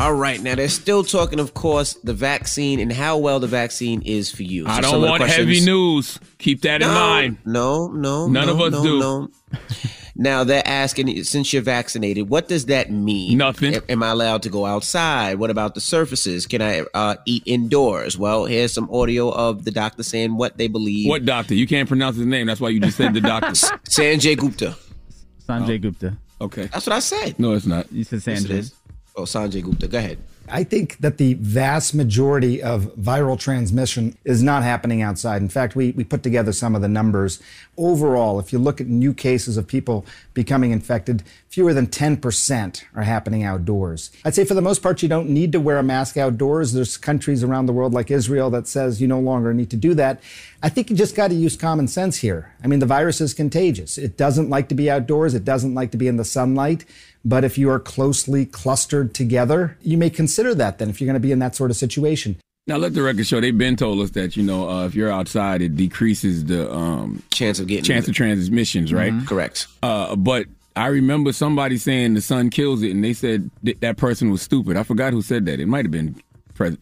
All right, now they're still talking, of course, the vaccine and how well the vaccine is for you. I don't want heavy news. Keep that in mind. No. None of us do. No. Now they're asking, since you're vaccinated, what does that mean? Nothing. Am I allowed to go outside? What about the surfaces? Can I eat indoors? Well, here's some audio of the doctor saying what they believe. What doctor? You can't pronounce his name. That's why you just said the doctor. Sanjay Gupta. Sanjay Gupta. Okay. That's what I said. No, it's not. You said Sanjay. Yes, oh, Sanjay Gupta. Go ahead. I think that the vast majority of viral transmission is not happening outside. In fact, we put together some of the numbers. Overall, if you look at new cases of people becoming infected, fewer than 10% are happening outdoors. I'd say for the most part, you don't need to wear a mask outdoors. There's countries around the world like Israel that says you no longer need to do that. I think you just got to use common sense here. I mean, the virus is contagious. It doesn't like to be outdoors. It doesn't like to be in the sunlight. But if you are closely clustered together, you may consider that then if you're going to be in that sort of situation. Now, let the record show, they've been told us that, if you're outside, it decreases the chance of transmissions, right? Mm-hmm. Correct. But I remember somebody saying the sun kills it, and they said that person was stupid. I forgot who said that. It might have been what's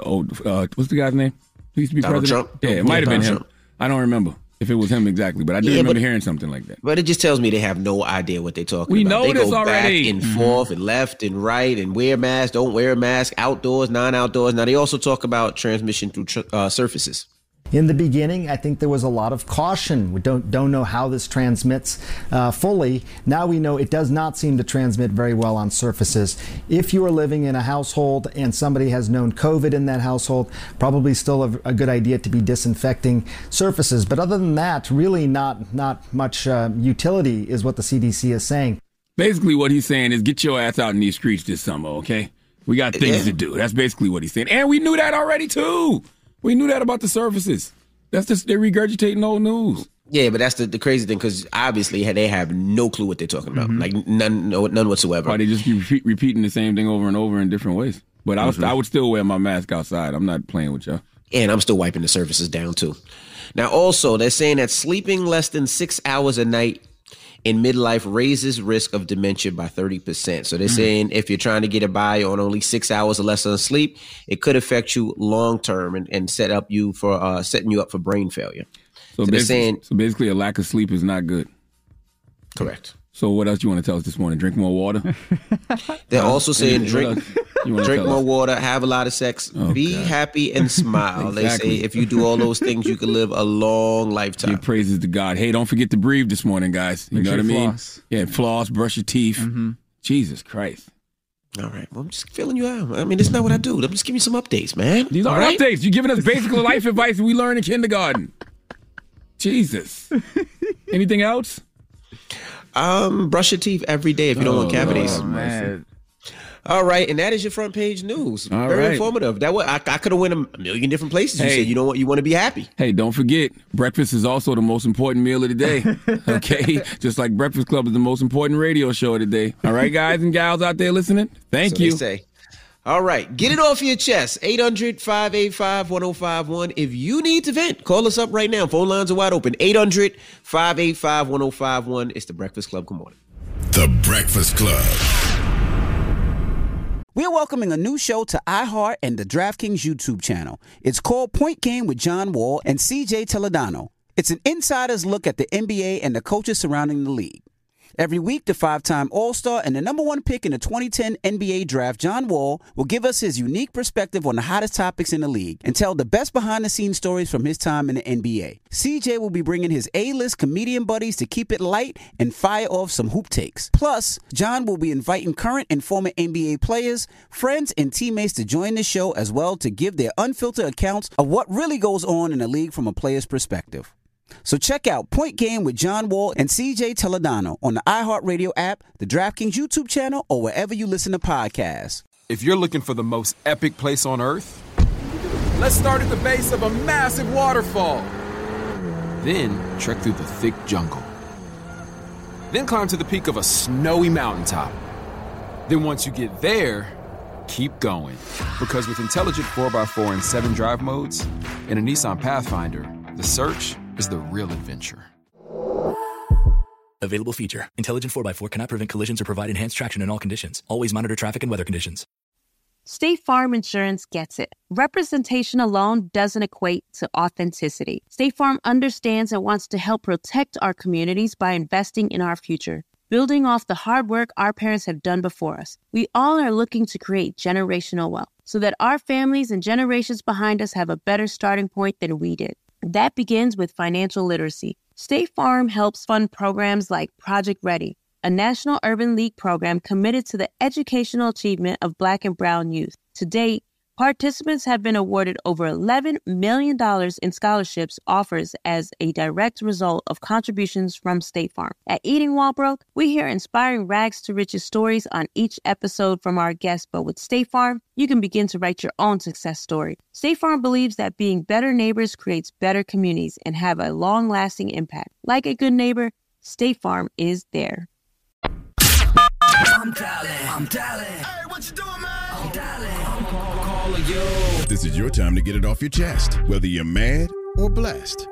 the guy's name? Who used to be Donald president? Trump? Yeah, it might have been him. Trump. I don't remember if it was him exactly, but I do remember hearing something like that. But it just tells me they have no idea what they're talking we about. Know they this go already. Back and forth and left and right and wear a mask, don't wear a mask, outdoors, non-outdoors. Now, they also talk about transmission through surfaces. In the beginning, I think there was a lot of caution. We don't know how this transmits fully. Now we know it does not seem to transmit very well on surfaces. If you are living in a household and somebody has known COVID in that household, probably still a good idea to be disinfecting surfaces. But other than that, really not much utility is what the CDC is saying. Basically what he's saying is get your ass out in these streets this summer, okay? We got things to do. That's basically what he's saying. And we knew that already, too. We knew that about the surfaces. That's just, they're regurgitating old news. Yeah, but that's the crazy thing, because obviously they have no clue what they're talking about. Mm-hmm. Like none whatsoever. Why they just keep repeating the same thing over and over in different ways. But I would still wear my mask outside. I'm not playing with y'all. And I'm still wiping the surfaces down too. Now also, they're saying that sleeping less than 6 hours a night in midlife raises risk of dementia by 30%. So they're saying if you're trying to get by on only 6 hours or less of sleep, it could affect you long term and setting you up for brain failure. So basically, a lack of sleep is not good. Correct. So what else you want to tell us this morning? Drink more water? They're also saying drink more water, have a lot of sex, be happy and smile. Exactly. They say if you do all those things, you can live a long lifetime. Give praises to God. Hey, don't forget to breathe this morning, guys. You know what I mean? Floss. Yeah, floss, brush your teeth. Mm-hmm. Jesus Christ. All right. Well, I'm just filling you out. I mean, that's not what I do. I'm just giving you some updates, man. These are updates. You're giving us basic life advice we learned in kindergarten. Jesus. Anything else? Brush your teeth every day if you don't want cavities. Oh, man. All right, and that is your front page news. Very informative. That way, I could have went a million different places. You said, you know what, you want to be happy. Hey, don't forget, breakfast is also the most important meal of the day. Okay, just like Breakfast Club is the most important radio show of the day. All right, guys and gals out there listening, thank you. They say. All right, get it off your chest. 800-585-1051. If you need to vent, call us up right now. Phone lines are wide open. 800-585-1051. It's the Breakfast Club. Good morning. The Breakfast Club. We're welcoming a new show to iHeart and the DraftKings YouTube channel. It's called Point Game with John Wall and CJ Toledano. It's an insider's look at the NBA and the coaches surrounding the league. Every week, the 5-time All-Star and the number one pick in the 2010 NBA Draft, John Wall, will give us his unique perspective on the hottest topics in the league and tell the best behind-the-scenes stories from his time in the NBA. CJ will be bringing his A-list comedian buddies to keep it light and fire off some hoop takes. Plus, John will be inviting current and former NBA players, friends, and teammates to join the show as well to give their unfiltered accounts of what really goes on in the league from a player's perspective. So check out Point Game with John Wall and CJ Toledano on the iHeartRadio app, the DraftKings YouTube channel, or wherever you listen to podcasts. If you're looking for the most epic place on earth, let's start at the base of a massive waterfall. Then trek through the thick jungle. Then climb to the peak of a snowy mountaintop. Then once you get there, keep going. Because with intelligent 4x4 and 7 drive modes and a Nissan Pathfinder, the search is the real adventure. Available feature. Intelligent 4x4 cannot prevent collisions or provide enhanced traction in all conditions. Always monitor traffic and weather conditions. State Farm Insurance gets it. Representation alone doesn't equate to authenticity. State Farm understands and wants to help protect our communities by investing in our future, building off the hard work our parents have done before us. We all are looking to create generational wealth so that our families and generations behind us have a better starting point than we did. That begins with financial literacy. State Farm helps fund programs like Project Ready, a National Urban League program committed to the educational achievement of Black and Brown youth. To date, participants have been awarded over $11 million in scholarships offers as a direct result of contributions from State Farm. At Eating While Broke, we hear inspiring rags to riches stories on each episode from our guests, but with State Farm, you can begin to write your own success story. State Farm believes that being better neighbors creates better communities and have a long-lasting impact. Like a good neighbor, State Farm is there. I'm dialing. Hey, what you doing, man? I'm dialing. Calling you. This is your time to get it off your chest, whether you're mad or blessed.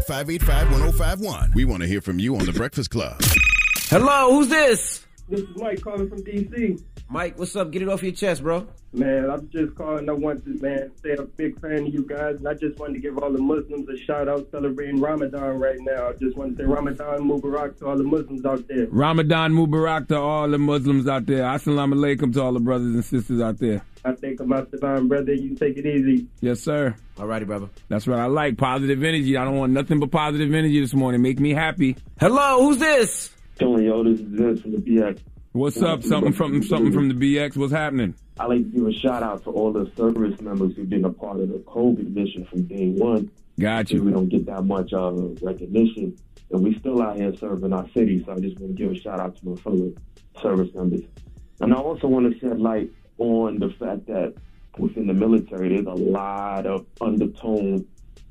800-585-1051. We want to hear from you on The Breakfast Club. Hello, who's this? This is Mike calling from D.C. Mike, what's up? Get it off your chest, bro. Man, I'm just calling. I want to, say I'm a big fan of you guys, and I just wanted to give all the Muslims a shout-out celebrating Ramadan right now. I just want to say Ramadan Mubarak to all the Muslims out there. Ramadan Mubarak to all the Muslims out there. Assalamu alaikum to all the brothers and sisters out there. I think about salam, brother. You take it easy. Yes, sir. All righty, brother. That's what I like. Positive energy. I don't want nothing but positive energy this morning. Make me happy. Hello, who's this? Yo, this is Vince from the BX. What's up? Something from the BX. What's happening? I'd like to give a shout out to all the service members who've been a part of the COVID mission from day one. Got you. We don't get that much recognition, and we still out here serving our city. So I just want to give a shout out to my fellow service members. And I also want to shed light on the fact that within the military, there's a lot of undertone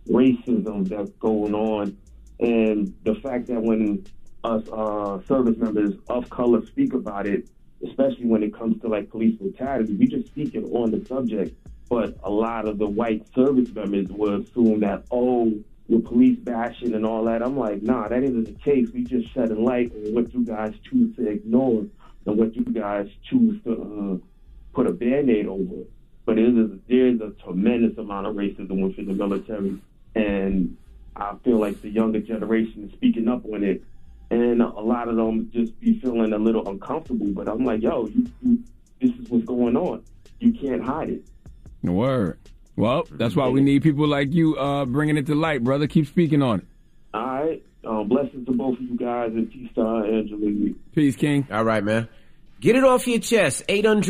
racism that's going on, and the fact that when us service members of color speak about it, especially when it comes to like police brutality, we just speaking on the subject, but a lot of the white service members will assume that, oh, you're police bashing and all that. I'm like, nah, that isn't the case. We just shedding light on what you guys choose to ignore and what you guys choose to put a Band-Aid over. But there's a tremendous amount of racism within the military, and I feel like the younger generation is speaking up on it. And a lot of them just be feeling a little uncomfortable. But I'm like, yo, this is what's going on. You can't hide it. Word. Well, that's why we need people like you bringing it to light, brother. Keep speaking on it. All right. Blessings to both of you guys, and peace to Angela. Peace, King. All right, man. Get it off your chest.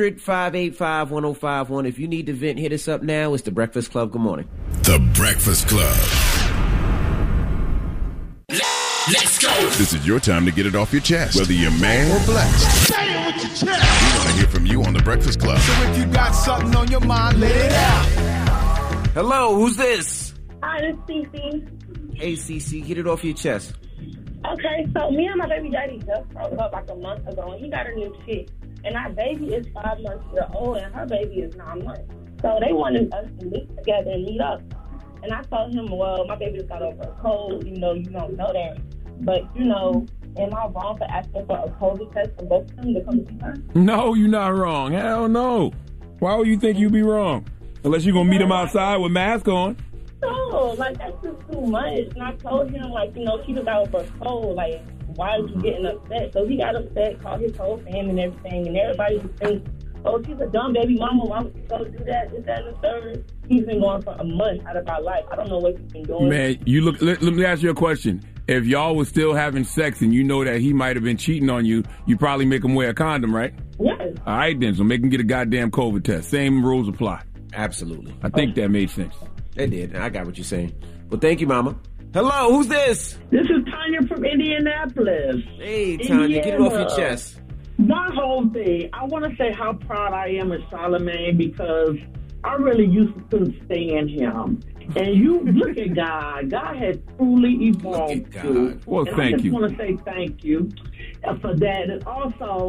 800-585-1051. If you need to vent, hit us up now. It's The Breakfast Club. Good morning. The Breakfast Club. Let's go. This is your time to get it off your chest, whether you're mad or blessed. Say it with your chest. We want to hear from you on The Breakfast Club. So if you got something on your mind, let it out. Hello, who's this? Hi, this is Cece. Hey, Cece, get it off your chest. Okay, so me and my baby daddy just broke up like a month ago, and he got a new chick. And our baby is 5 months old, and her baby is 9 months. So they wanted us to meet together and meet up. And I told him, well, my baby just got over a cold, you don't know that. But, am I wrong for asking for a COVID test for both of them to come to her? No, you're not wrong. Hell no. Why would you think you'd be wrong? Unless you're going to meet him outside with mask on. No, that's just too much. And I told him, she just got over a cold. Why are you getting upset? So he got upset, called his whole family and everything. And everybody just thinks, oh, she's a dumb baby mama. Why would she go do that? This, that, and the third. He's been going for a month out of our life. I don't know what he's been doing. Man, let me ask you a question. If y'all was still having sex and you know that he might have been cheating on you, you probably make him wear a condom, right? Yes. All right, then. So make him get a goddamn COVID test. Same rules apply. Absolutely. I think that made sense. It did. I got what you're saying. Well, thank you, Mama. Hello, who's this? This is Tanya from Indianapolis. Hey, Tanya, get it off your chest. My whole thing, I want to say how proud I am of Charlamagne because I really used to couldn't stand him. And you look at God. God has truly evolved you. Well, and thank you. I just want to say thank you for that. And also,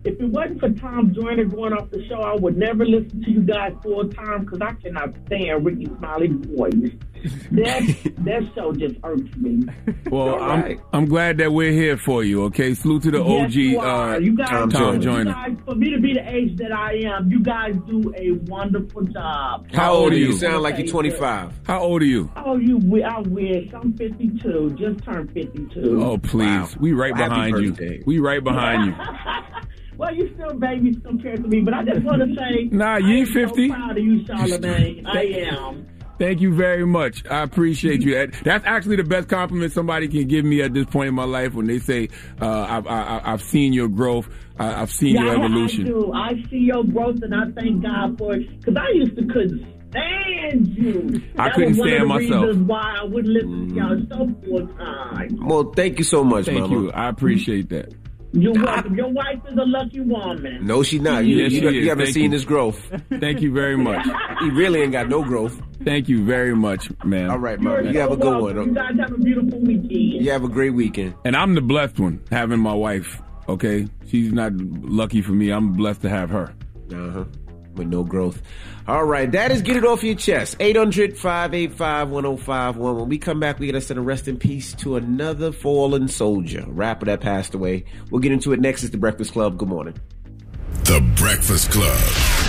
If it wasn't for Tom Joyner going off the show, I would never listen to you guys full time because I cannot stand Ricky Smiley's voice. That show just irks me. Well, I'm glad that we're here for you. Okay, salute to the OG. You guys, Tom Joyner. You guys, for me to be the age that I am, you guys do a wonderful job. How old are you? You sound like you're 25. How old are you? Oh, I wish. I'm 52. Just turned 52. Oh, please. Wow. We right behind you. We right behind you. Well, you still babies compared to me, but I just want to say, nah, you ain't 50. I'm so proud of you, Charlamagne. I am. Thank you very much. I appreciate you. That's actually the best compliment somebody can give me at this point in my life when they say, I've seen your growth. I've seen your evolution. I do. I see your growth, and I thank God for it. Because I used to couldn't stand you. I couldn't stand myself. That was one of the reasons why I wouldn't listen to y'all so full time. Well, thank you so much, Thank Mama. you. I appreciate that. You're welcome. Your wife is a lucky woman. No, she's not. You haven't seen his growth. Thank you very much. He really ain't got no growth. Thank you very much, man. All right, Mama. You have a good one. You guys have a beautiful weekend. You have a great weekend. And I'm the blessed one, having my wife, okay? She's not lucky for me. I'm blessed to have her. Uh-huh. With no growth. All right, that is Get It Off Your Chest. 800-585-1051. When we come back, we got to send a rest in peace to another fallen soldier, a rapper that passed away. We'll get into it next. It's The Breakfast Club. Good morning. The Breakfast Club.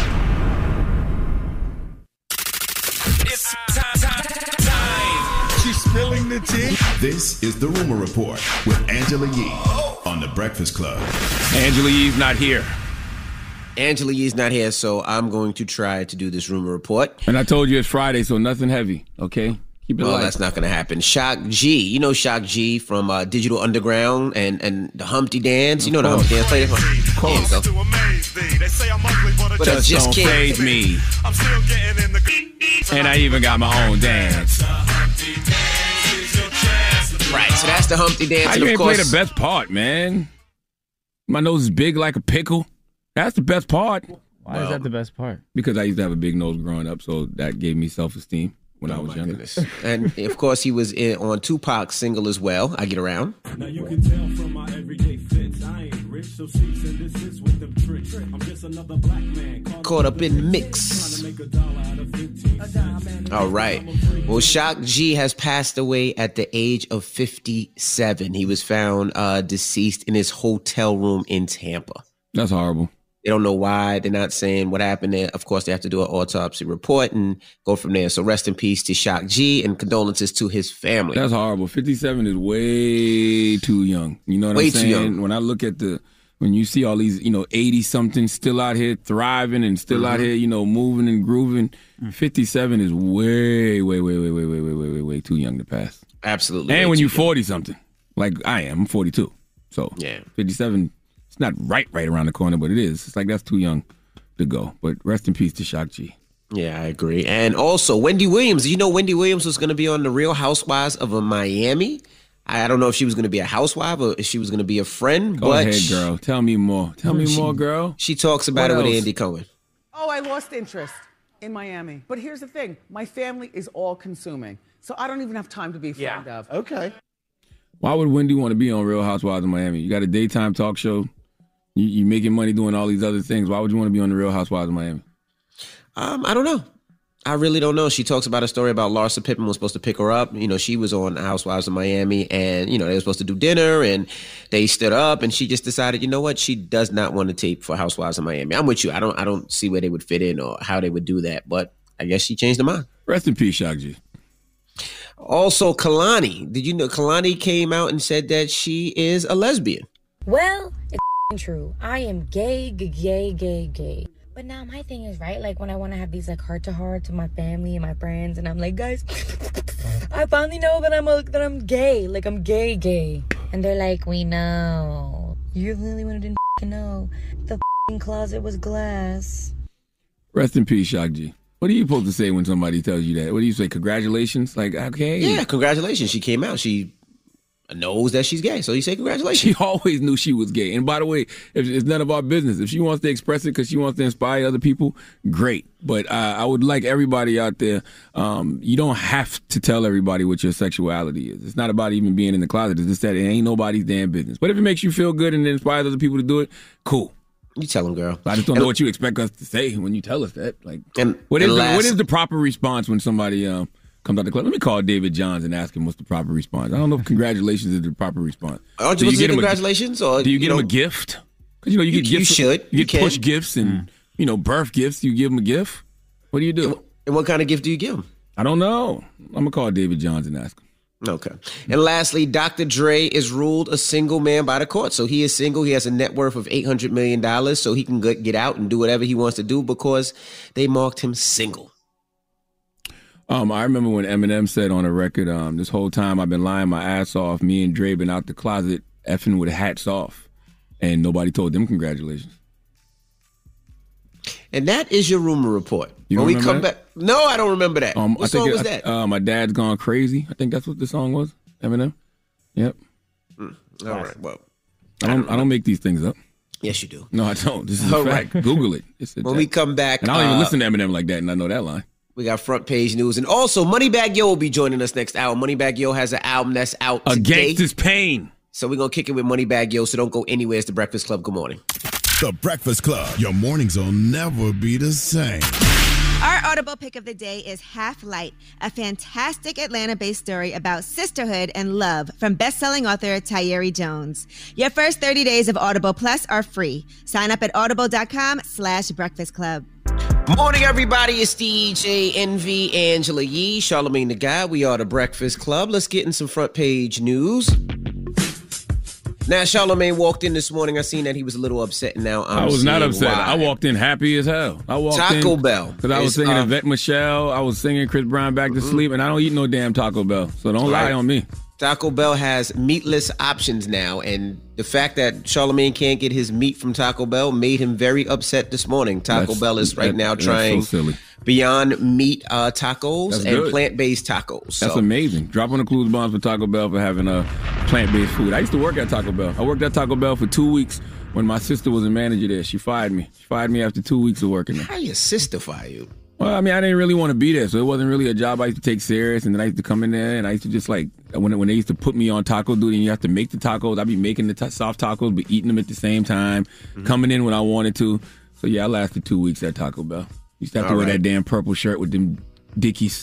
It's time. She's spilling the tea. This is The Rumor Report with Angela Yee on The Breakfast Club. Angela Yee's not here. Angela Yee's not here, so I'm going to try to do this rumor report. And I told you it's Friday, so nothing heavy, okay? Keep it light. That's not going to happen. Shock G. You know Shock G from Digital Underground and the Humpty Dance. You know the Humpty Dance. Play it. But just don't fade me. I'm still getting in the and I even got my own dance. Right, so that's the Humpty Dance. How and you of ain't course, play the best part, man? My nose is big like a pickle. That's the best part. Why is that the best part? Because I used to have a big nose growing up, so that gave me self-esteem when I was younger. Goodness. And, of course, he was on Tupac's single as well, I Get Around. Now you can tell from my everyday fits. I ain't rich, so cease and desist with them tricks. I'm just another black man caught up in mix. All right. Well, Shock G has passed away at the age of 57. He was found deceased in his hotel room in Tampa. That's horrible. They don't know why. They're not saying what happened there. Of course, they have to do an autopsy report and go from there. So rest in peace to Shock G and condolences to his family. That's horrible. 57 is way too young. You know what I'm saying? Way too young. When I look at when you see all these, 80-somethings still out here thriving and still out here, moving and grooving, 57 is way too young to pass. Absolutely. And when you're 40-something, like I am, I'm 42. So yeah, 57, it's not right around the corner, but it is. It's like that's too young to go. But rest in peace to Shock G. Yeah, I agree. And also, Wendy Williams. You know Wendy Williams was going to be on The Real Housewives of Miami? I don't know if she was going to be a housewife or if she was going to be a friend. Go ahead, girl. Tell me more. Tell me more, girl. She talks about it with Andy Cohen. Oh, I lost interest in Miami. But here's the thing. My family is all consuming. So I don't even have time to be a friend of. Okay. Why would Wendy want to be on Real Housewives of Miami? You got a daytime talk show. You making money doing all these other things. Why would you want to be on The Real Housewives of Miami? I don't know. I really don't know. She talks about a story about Larsa Pippen was supposed to pick her up. She was on Housewives of Miami and, they were supposed to do dinner and they stood up and she just decided, you know what? She does not want to tape for Housewives of Miami. I'm with you. I don't see where they would fit in or how they would do that, but I guess she changed her mind. Rest in peace, Shock G. Also, Kalani. Did you know Kalani came out and said that she is a lesbian? Well, it's true. I am gay. But now my thing is, right, like when I want to have these like heart-to-hearts with my family and my friends, and I'm like, guys, I finally know that I'm gay. Like I'm gay. And they're like, we know. You're the only one who didn't know. The closet was glass. Rest in peace, Shock G. What are you supposed to say when somebody tells you that? What do you say? Congratulations? Like, okay. Yeah, congratulations. She came out. She knows that she's gay, so you say congratulations. She always knew she was gay. And by the way, it's none of our business. If she wants to express it because she wants to inspire other people, great. But I would like everybody out there, you don't have to tell everybody what your sexuality is. It's not about even being in the closet. It's just that it ain't nobody's damn business. But if it makes you feel good and it inspires other people to do it, cool. You tell him, girl. I just don't know what you expect us to say when you tell us that. Like, what and is the proper response when somebody comes out the club? Let me call David Johns and ask him what's the proper response. I don't know if congratulations is the proper response. Aren't you supposed to say congratulations? Or do you get him a gift? Because you get gifts. You should. You get push gifts and birth gifts. You give him a gift. What do you do? And what kind of gift do you give him? I don't know. I'm gonna call David Johns and ask him. Okay. And lastly, Dr. Dre is ruled a single man by the court. So he is single. He has a net worth of $800 million. So he can get out and do whatever he wants to do because they marked him single. I remember when Eminem said on a record, this whole time I've been lying my ass off. Me and Dre been out the closet effing with hats off. And nobody told them congratulations. And that is your rumor report. When we come back, no, I don't remember that. What song was that? My Dad's Gone Crazy. I think that's what the song was. Eminem. Yep. All right. Well, I don't make these things up. Yes, you do. No, I don't. This is a fact. Right. Google it. When we come back, and I don't even listen to Eminem like that, and I know that line. We got front page news, and also Moneybagg Yo will be joining us next hour. Moneybagg Yo has an album that's out today. Against His Pain. So we're gonna kick it with Moneybagg Yo. So don't go anywhere. It's The Breakfast Club. Good morning. The Breakfast Club. Your mornings will never be the same. Our Audible pick of the day is Half Light, a fantastic Atlanta-based story about sisterhood and love from best-selling author Tayeri Jones. Your first 30 days of Audible Plus are free. Sign up at audible.com/Breakfast Club. Morning, everybody. It's DJ Envy, Angela Yee, Charlamagne the Guy. We are The Breakfast Club. Let's get in some front page news. Now, Charlamagne walked in this morning. I seen that he was a little upset. Now I was not upset. I walked in happy as hell. I walked Taco Bell. Because I was singing Yvette Michelle. I was singing Chris Brown Back to Sleep. And I don't eat no damn Taco Bell. So don't lie on me. Taco Bell has meatless options now. And the fact that Charlamagne can't get his meat from Taco Bell made him very upset this morning. Taco Bell is now trying Beyond Meat tacos and plant-based tacos. That's amazing. Drop on the clues bombs for Taco Bell for having plant-based food. I used to work at Taco Bell. I worked at Taco Bell for 2 weeks when my sister was a manager there. She fired me. She fired me after 2 weeks of working there. How your sister fire you? Well, I mean, I didn't really want to be there, so it wasn't really a job I used to take serious. And then I used to come in there, and I used to just when they used to put me on taco duty, and you have to make the tacos, I'd be making the soft tacos, but eating them at the same time, coming in when I wanted to. So yeah, I lasted 2 weeks at Taco Bell. Used to have to wear that damn purple shirt with them Dickies.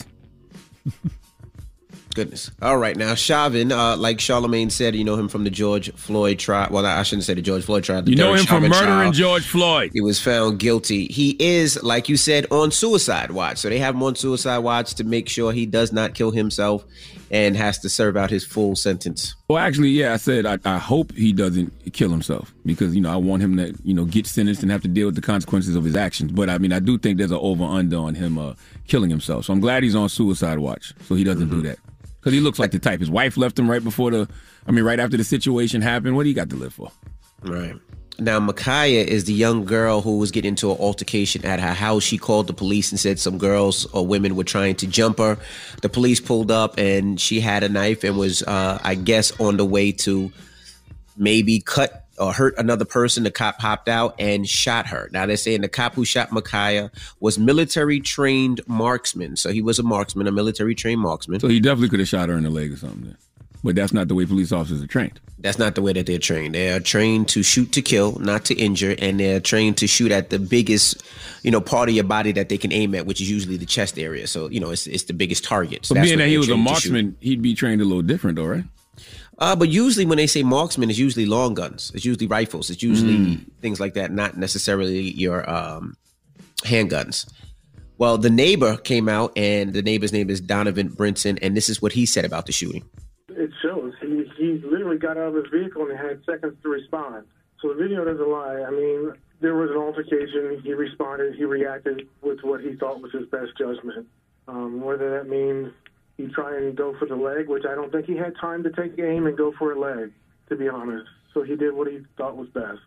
Goodness. All right, now Chauvin, like Charlamagne said, you know him from the George Floyd trial. Well, I shouldn't say the George Floyd trial. You know him from murdering George Floyd. He was found guilty. He is, like you said, on suicide watch. So they have him on suicide watch to make sure he does not kill himself and has to serve out his full sentence. Well, actually, yeah, I said I hope he doesn't kill himself because, I want him to, get sentenced and have to deal with the consequences of his actions. But, I mean, I do think there's an over-under on him killing himself. So I'm glad he's on suicide watch so he doesn't do that. Because he looks like the type. His wife left him right after the situation happened. What do you got to live for? Right. Now, Ma'Khia is the young girl who was getting into an altercation at her house. She called the police and said some girls or women were trying to jump her. The police pulled up and she had a knife and was, I guess, on the way to maybe cut or hurt another person. The cop hopped out and shot her. Now, they're saying the cop who shot Ma'Khia was military-trained marksman. So he was a marksman, a military-trained marksman. So he definitely could have shot her in the leg or something then. But that's not the way police officers are trained. That's not the way that they're trained. They are trained to shoot to kill, not to injure, and they're trained to shoot at the biggest, part of your body that they can aim at, which is usually the chest area. So, it's the biggest target. So being that he was a marksman, he'd be trained a little different, though, right? But usually when they say marksman, it's usually long guns. It's usually rifles. It's usually things like that, not necessarily your handguns. Well, the neighbor came out, and the neighbor's name is Donovan Brinson, and this is what he said about the shooting. It shows. He literally got out of his vehicle and had seconds to respond. So the video doesn't lie. I mean, there was an altercation. He responded. He reacted with what he thought was his best judgment. Whether that means he tried and go for the leg, which I don't think he had time to take aim and go for a leg, to be honest. So he did what he thought was best.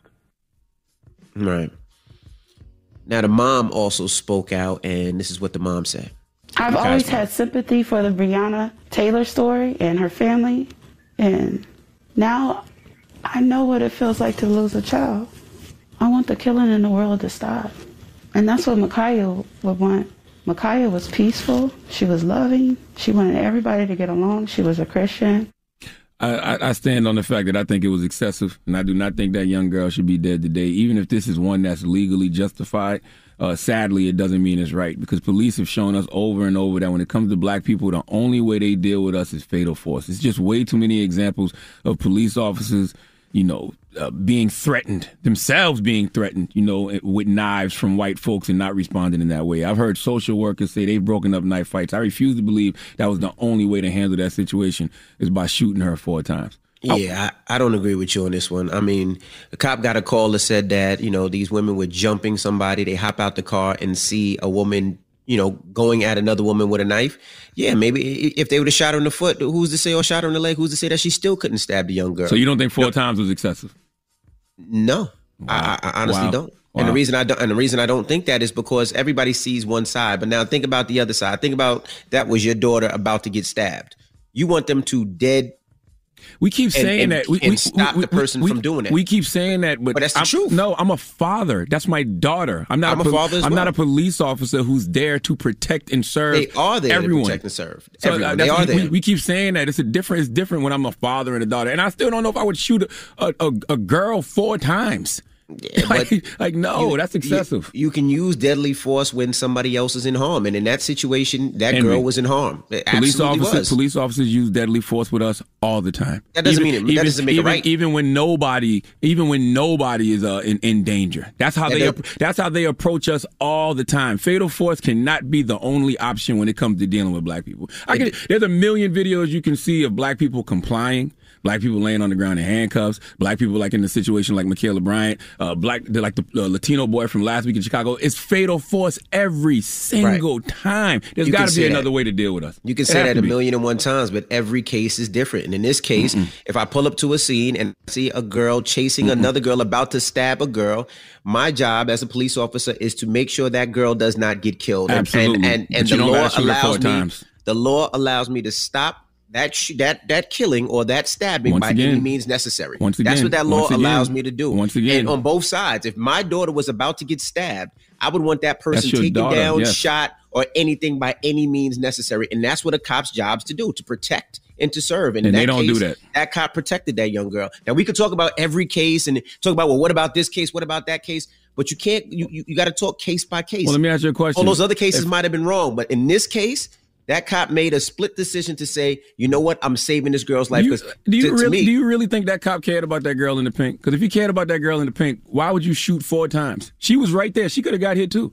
Right. Now, the mom also spoke out, and this is what the mom said. I've always had sympathy for the Breonna Taylor story and her family, and now I know what it feels like to lose a child. I want the killing in the world to stop, and that's what Ma'Khia would want. Ma'Khia was peaceful, she was loving, she wanted everybody to get along, she was a Christian. I stand on the fact that I think it was excessive, and I do not think that young girl should be dead today. Even if this is one that's legally justified, sadly, it doesn't mean it's right, because police have shown us over and over that when it comes to black people, the only way they deal with us is fatal force. It's just way too many examples of police officers, being threatened, themselves being threatened, with knives from white folks and not responding in that way. I've heard social workers say they've broken up knife fights. I refuse to believe that was the only way to handle that situation is by shooting her 4 times. Yeah, I don't agree with you on this one. I mean, the cop got a call that said that, these women were jumping somebody. They hop out the car and see a woman, going at another woman with a knife. Yeah, maybe if they would have shot her in the foot, who's to say, or shot her in the leg, who's to say that she still couldn't stab the young girl? So you don't think 4 times was excessive? No, wow. I honestly don't. Wow. And the reason I don't think that is because everybody sees one side. But now think about the other side. Think about that was your daughter about to get stabbed. You want them to dead. We keep saying that. We stop the person from doing it. We keep saying that, but that's the truth. No, I'm a father. That's my daughter. I'm not a father as well. I'm not a police officer who's there to protect and serve. They are there everyone. to protect and serve. So everyone. They are there. We keep saying that. It's different when I'm a father and a daughter. And I still don't know if I would shoot a girl 4 times. Yeah, no, that's excessive. You can use deadly force when somebody else is in harm, and in that situation, that girl was in harm. Police officers use deadly force with us all the time. That doesn't that doesn't make it right. Even when nobody is in danger. That's how they approach us all the time. Fatal force cannot be the only option when it comes to dealing with black people. There's a million videos you can see of black people complying. Black people laying on the ground in handcuffs. Black people like in the situation like Michaela Bryant. The Latino boy from last week in Chicago. It's fatal force every single time. There's got to be another way to deal with us. You can say that a million and one times, but every case is different. And in this case, if I pull up to a scene and see a girl chasing another girl about to stab a girl, my job as a police officer is to make sure that girl does not get killed. Absolutely. And the law allows me to stop that killing or that stabbing by any means necessary. That's what that law allows me to do. And on both sides, if my daughter was about to get stabbed, I would want that person taken down, shot, or anything by any means necessary. And that's what a cop's job's to do, to protect and to serve. And they don't do that. That cop protected that young girl. Now, we could talk about every case and talk about, well, what about this case? What about that case? But you can't, you got to talk case by case. Well, let me ask you a question. All those other cases might have been wrong, but in this case, that cop made a split decision to say, you know what, I'm saving this girl's life. Do you really think that cop cared about that girl in the pink? Because if he cared about that girl in the pink, why would you shoot 4 times? She was right there. She could have got hit too.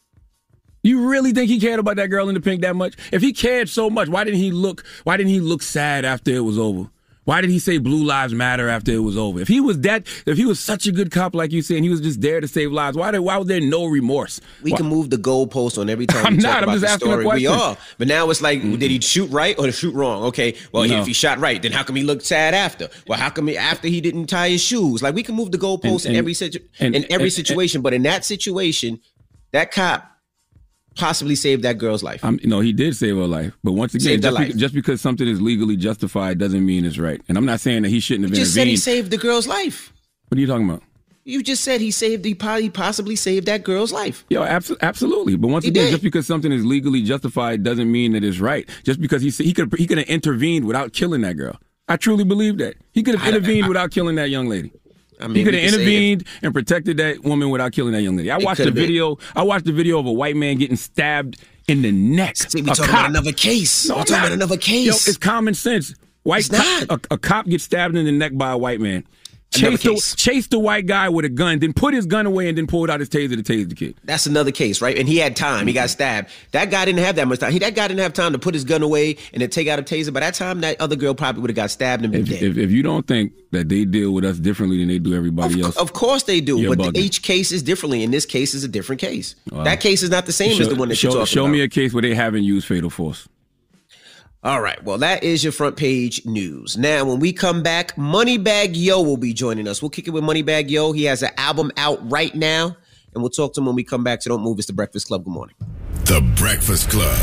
You really think he cared about that girl in the pink that much? If he cared so much, why didn't he look sad after it was over? Why did he say Blue Lives Matter after it was over? If he was such a good cop like you say, and he was just there to save lives, why was there no remorse? We can move the goalpost on every time we talk about the story. We are. But now it's like, did he shoot right or shoot wrong? Okay, well, if he shot right, then how come he looked sad after? Well, how come after he didn't tie his shoes? Like, we can move the goalpost in every situation. But in that situation, that cop possibly saved that girl's life. He did save her life. But once again, just because something is legally justified doesn't mean it's right. And I'm not saying that he shouldn't have intervened. You just said he saved the girl's life. What are you talking about? You just said he possibly saved that girl's life. Yo, absolutely. But once again, just because something is legally justified doesn't mean that it's right. Just because he could have intervened without killing that girl. I truly believe that. He could have intervened without killing that young lady. He could have intervened and protected that woman without killing that young lady. I watched the video of a white man getting stabbed in the neck. See, we talking about another case. We're talking about another case. Yo, it's common sense. A cop gets stabbed in the neck by a white man. Chase the white guy with a gun, then put his gun away and then pulled out his taser to tase the kid. That's another case, right? And he had time. He got stabbed. That guy didn't have that much time. That guy didn't have time to put his gun away and then take out a taser. By that time, that other girl probably would have got stabbed and been dead. If you don't think that they deal with us differently than they do everybody else. Of course they do, but each case is differently. In this case is a different case. Wow. That case is not the same as the one that you're talking about. Show me a case where they haven't used fatal force. All right, well, that is your front page news. Now, when we come back, Moneybagg Yo will be joining us. We'll kick it with Moneybagg Yo. He has an album out right now, and we'll talk to him when we come back. So don't move. It's The Breakfast Club. Good morning. The Breakfast Club.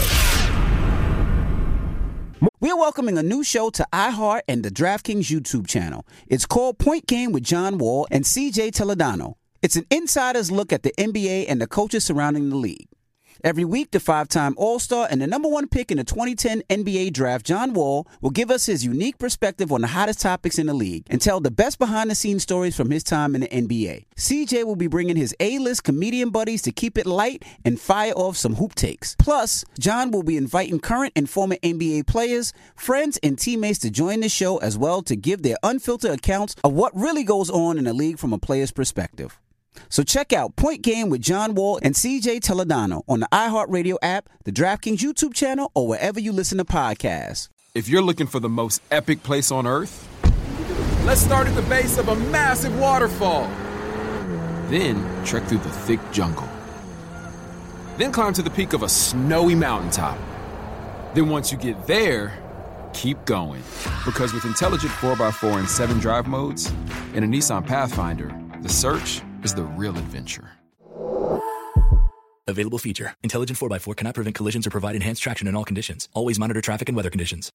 We're welcoming a new show to iHeart and the DraftKings YouTube channel. It's called Point Game with John Wall and CJ Toledano. It's an insider's look at the NBA and the coaches surrounding the league. Every week, the 5-time All-Star and the number 1 pick in the 2010 NBA Draft, John Wall, will give us his unique perspective on the hottest topics in the league and tell the best behind-the-scenes stories from his time in the NBA. CJ will be bringing his A-list comedian buddies to keep it light and fire off some hoop takes. Plus, John will be inviting current and former NBA players, friends, and teammates to join the show as well to give their unfiltered accounts of what really goes on in the league from a player's perspective. So check out Point Game with John Wall and CJ Toledano on the iHeartRadio app, the DraftKings YouTube channel, or wherever you listen to podcasts. If you're looking for the most epic place on earth, let's start at the base of a massive waterfall. Then trek through the thick jungle. Then climb to the peak of a snowy mountaintop. Then once you get there, keep going. Because with intelligent 4x4 and 7 drive modes and a Nissan Pathfinder, the search is the real adventure. Available feature. Intelligent 4x4 cannot prevent collisions or provide enhanced traction in all conditions. Always monitor traffic and weather conditions.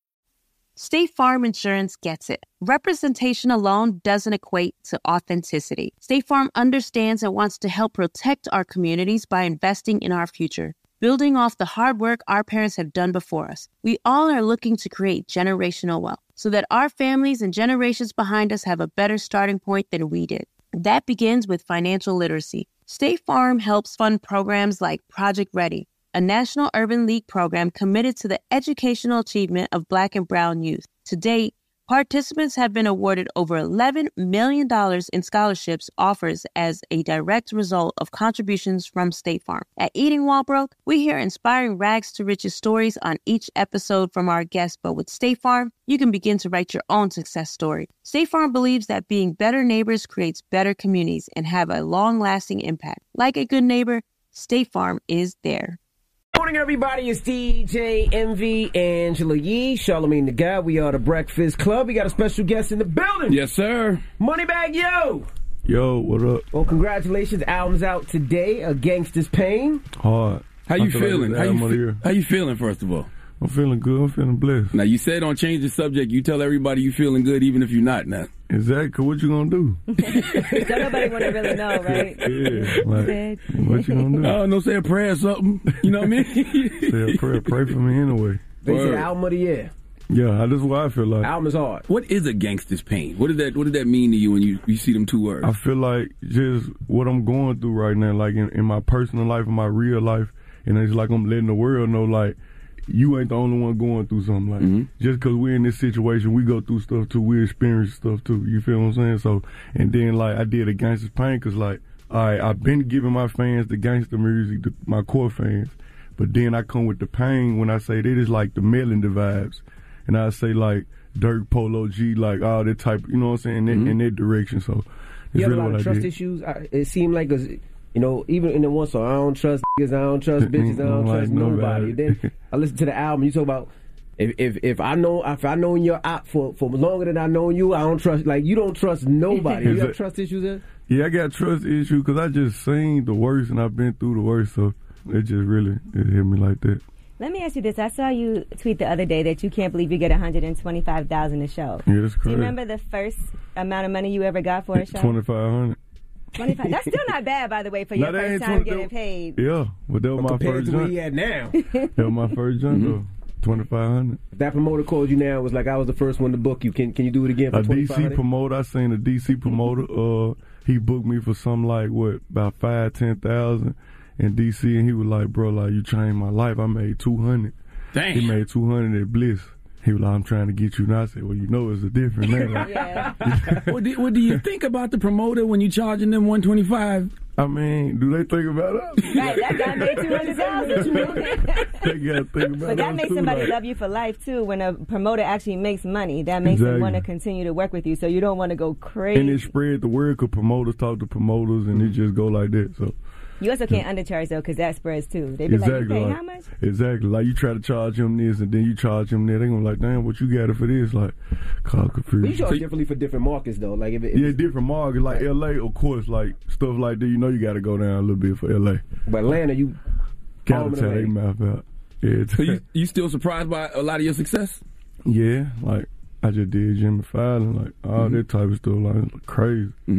State Farm Insurance gets it. Representation alone doesn't equate to authenticity. State Farm understands and wants to help protect our communities by investing in our future, building off the hard work our parents have done before us. We all are looking to create generational wealth so that our families and generations behind us have a better starting point than we did. That begins with financial literacy. State Farm helps fund programs like Project Ready, a National Urban League program committed to the educational achievement of Black and Brown youth. To date, participants have been awarded over $11 million in scholarships offers as a direct result of contributions from State Farm. At Eating While Broke, we hear inspiring rags to riches stories on each episode from our guests, but with State Farm, you can begin to write your own success story. State Farm believes that being better neighbors creates better communities and have a long-lasting impact. Like a good neighbor, State Farm is there. Morning, everybody. It's DJ MV, Angela Yee, Charlamagne the God. We are the Breakfast Club. We got a special guest in the building. Yes, sir. Moneybagg Yo. Yo, what up? Well, congratulations. Album's out today. A Gangsta's Pain. Hard. How you feeling? How you feeling, first of all? I'm feeling good. I'm feeling blessed. Now, you said don't change the subject. You tell everybody you feeling good even if you're not now. Exactly. What you gonna do? Don't nobody want to really know, right? Yeah. Like, what you gonna do? Oh, no, say a prayer or something. You know what I mean? Say a prayer. Pray for me anyway. They said album of the year. Yeah, that's what I feel like. Album is hard. What is a Gangsta's Pain? What did that mean to you when you see them two words? I feel like just what I'm going through right now, like in my personal life, in my real life, and it's like I'm letting the world know, like, you ain't the only one going through something. Like, just because we're in this situation, we go through stuff too. We experience stuff too. You feel what I'm saying? So, and then like I did a Gangsta's Pain because like, all right, I've been giving my fans the gangster music, my core fans, but then I come with the pain when I say they just like the Melody vibes, and I say like Dirk, Polo G, like all that type. You know what I'm saying? In that direction. So, it's you have really a lot what of I trust did. issues. It seemed like you know, even in the one song, I don't trust niggas, I don't trust bitches, I don't trust nobody. Then I listen to the album, you talk about if I know your op for longer than I know you, I don't trust. Like, you don't trust nobody. You have trust issues there? Yeah, I got trust issues because I just seen the worst and I've been through the worst, so it just really hit me like that. Let me ask you this. I saw you tweet the other day that you can't believe you get $125,000 a show. Yeah, that's crazy. Do you remember the first amount of money you ever got for a show? $2,500. 25. That's still not bad, by the way, for your first time getting paid. Yeah, but that was my compared first to jump. where he at now. That was my first jump, though. $2,500. That promoter called you now and was like, I was the first one to book you. Can you do it again for $2,500? A DC promoter. I seen a DC promoter. He booked me for something like, about $5,000-$10,000 in DC, and he was like, bro, like, you changed my life. I made $200. Dang. He made $200 at Bliss. He was like, I'm trying to get you. And I said, well, you know it's a different name. What do you think about the promoter when you charging them $125? I mean, do they think about us? Right, that guy made $200,000. They got to think about But that us makes too, somebody like. love you for life, too. When a promoter actually makes money, that makes them want to continue to work with you. So you don't want to go crazy. And it spread the word because promoters talk to promoters, and it just go like that. So you also can't undercharge, though, because that spreads, too. They be like, you pay how much? Exactly. Like, you try to charge him this, and then you charge him that. They going to be like, damn, what you got it for this? Like, call confused. But you charge differently for different markets, though. Like, yeah, different markets. Like, L.A., of course, like, stuff like that, you know you got to go down a little bit for L.A. But Atlanta, you got to tell their mouth out. Yeah, so you still surprised by a lot of your success? Yeah, like, I just did Jimmy Fallon, like, all that type of stuff, like, crazy.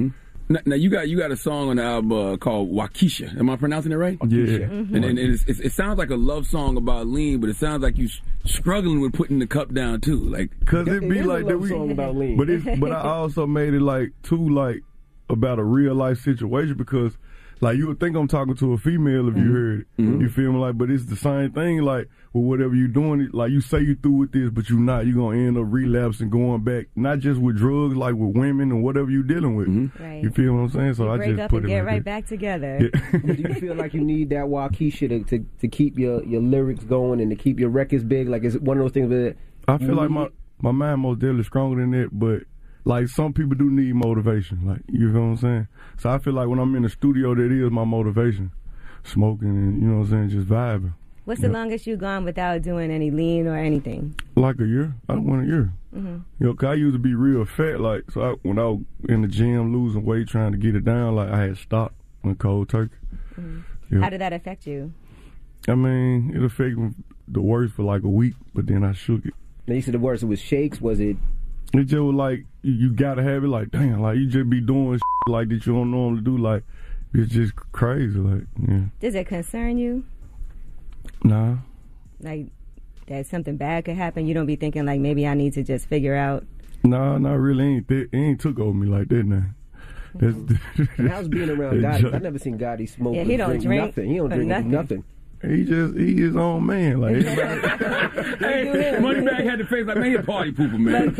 Now you got a song on the album called Waukesha. Am I pronouncing it right? Yeah. And it sounds like a love song about lean, but it sounds like you struggling with putting the cup down too. Like, cause it be like that. Song about lean. But I also made it like too like about a real life situation because like you would think I'm talking to a female if you heard it. You feel me? Like, but it's the same thing. Like with whatever you're doing, like you say you through with this, but you're not. You're gonna end up relapsing, going back, not just with drugs, like with women and whatever you're dealing with. Right. You feel what I'm saying? So you I break just up put and it get like right that. back together. Yeah. Do you feel like you need that Waukesha to keep your lyrics going and to keep your records big? Like, is it one of those things that I feel like my mind most definitely stronger than that, but like some people do need motivation. Like, you know what I'm saying? So I feel like when I'm in the studio, that is my motivation. Smoking and, you know what I'm saying, just vibing. What's the longest you've gone without doing any lean or anything? Like a year. I went a year. Mm-hmm. You know, 'cause I used to be real fat. Like, so when I was in the gym losing weight, trying to get it down, like I had stopped on cold turkey. Mm-hmm. Yeah. How did that affect you? I mean, it affected me the worst for like a week, but then I shook it. Now you said the worst. It was shakes. Was it? It just was like you gotta have it. Like, damn, like you just be doing shit like that you don't normally do. Like, it's just crazy. Like, yeah. Does it concern you? Nah. Like that something bad could happen? You don't be thinking like maybe I need to just figure out. Nah, not really. It ain't took over me like that now. And how's being around Gotti? I've never seen Gotti smoke. Yeah, he don't drink nothing. He don't drink nothing. He his own man. Like everybody. Hey, Moneybagg had the face like, man, he a party pooper, man.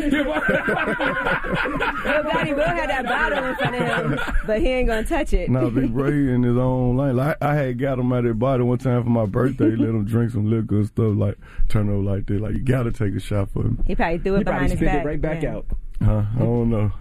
Gotti will have that bottle in front of him, but he ain't gonna touch it. Nah, Big Bray in his own lane. Like I had got him out of that bottle one time for my birthday. Let him drink some liquor and stuff. Like turn over like that. Like you gotta take a shot for him. He probably threw it behind his back. It right back out. I don't know.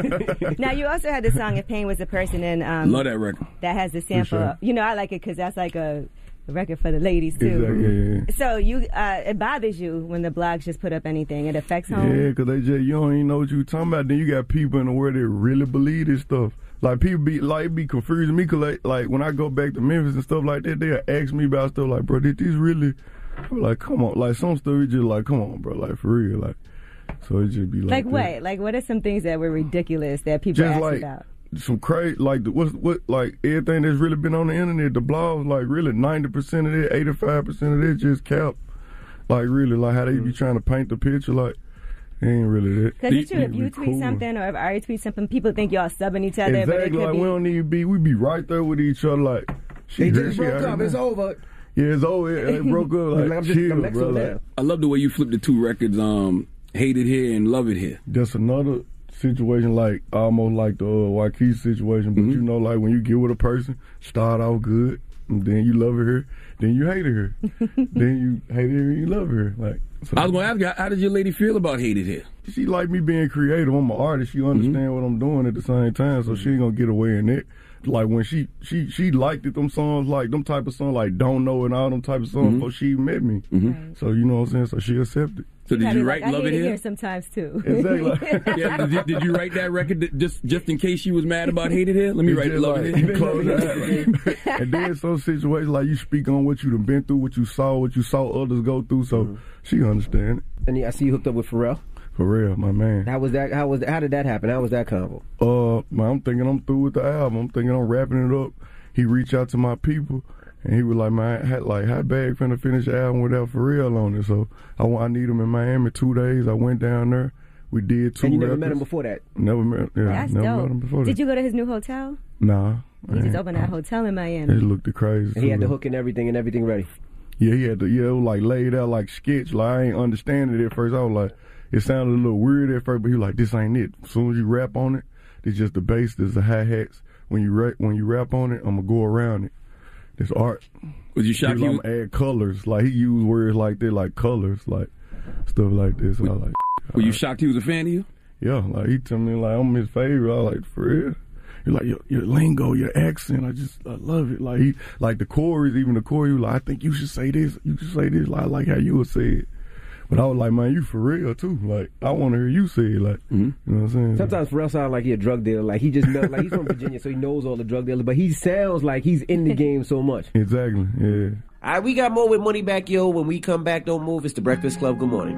Now you also had the song "If Pain Was a Person" and love that record. That has the sample. Sure. You know, I like it because that's like a record for the ladies too. Exactly, yeah. So you, it bothers you when the blogs just put up anything. It affects home. Yeah, because they just you don't even know what you talking about. Then you got people in the world that really believe this stuff. Like people be confusing me because like when I go back to Memphis and stuff like that, they ask me about stuff like, bro, did this really? I'm like, come on, like some stuff is just like, come on, bro, like for real, like. So it just be like what? Like what are some things that were ridiculous that people just ask like, about? Some crazy, like what like everything that's really been on the internet, the blogs, like really 90% of it, 85% of it just cap. Like really, like how they be trying to paint the picture, like it ain't really that. Because if you tweet something or if Ari tweets something, people think y'all subbing each other. Exactly, but it could like be... we don't need to be. We be right there with each other, like they just broke up. It's over. Yeah, it's over. They broke up. Like chill, bro. Like, I love the way you flipped the two records. Hate It Here and Love It Here. That's another situation, like almost like the Waukesha situation, but you know, like when you get with a person, start out good, and then you love her, then you hate her, then you hate her and you love her. Like, so. I was going to ask you, how did your lady feel about Hate It Here? She like me being creative. I'm an artist. She understand what I'm doing at the same time, so she ain't gonna get away in it. Like when she liked it, them songs, like them type of songs, like Don't Know and all them type of songs before she met me. So you know what I'm saying. So she accepted. So did you write like, Love It Here? Sometimes too. Exactly. Yeah, did you write that record just in case she was mad about Hate It Here? Let me write Love It Here. You close that. And then some situations like you speak on what you done been through, what you saw others go through. So she understand it. And I see you hooked up with Pharrell. Pharrell, my man. How did that happen? How was that convo? Man, I'm thinking I'm through with the album. I'm thinking I'm wrapping it up. He reached out to my people, and he was like, man, how bad finna finish the album without Pharrell on it? So I need him in Miami 2 days. I went down there. We did 2 And you records. never met him before that? Never met. Yeah, That's never dope. met him before that. Did you go to his new hotel? Nah. He just opened that hotel in Miami. It looked crazy. And he had the hook and everything ready. Yeah, he had it was like laid out like sketch. Like I ain't understand it at first. I was like, it sounded a little weird at first, but he was like, this ain't it. As soon as you rap on it, it's just the bass, there's the hi-hats. When you rap on it, I'm gonna go around it. It's art. Was you shocked? I'm gonna add colors. Like he used words like that, like colors, like stuff like this. And I was like, were you shocked he was a fan of you? Yeah, like he told me like I'm his favorite. I was like, for real. He's like your lingo, your accent. I love it. Like like the chorus, even the chorus. He was like, I think you should say this. You should say this. Like, I like how you would say it. But I was like, man, you for real too. Like, I want to hear you say it. Like, you know what I'm saying? Sometimes Pharrell sounds like he a drug dealer. Like he just knows. Like he's from Virginia, so he knows all the drug dealers. But he sounds like he's in the game so much. Exactly. Yeah. All right, we got more with Moneybagg Yo. When we come back, don't move. It's the Breakfast Club. Good morning.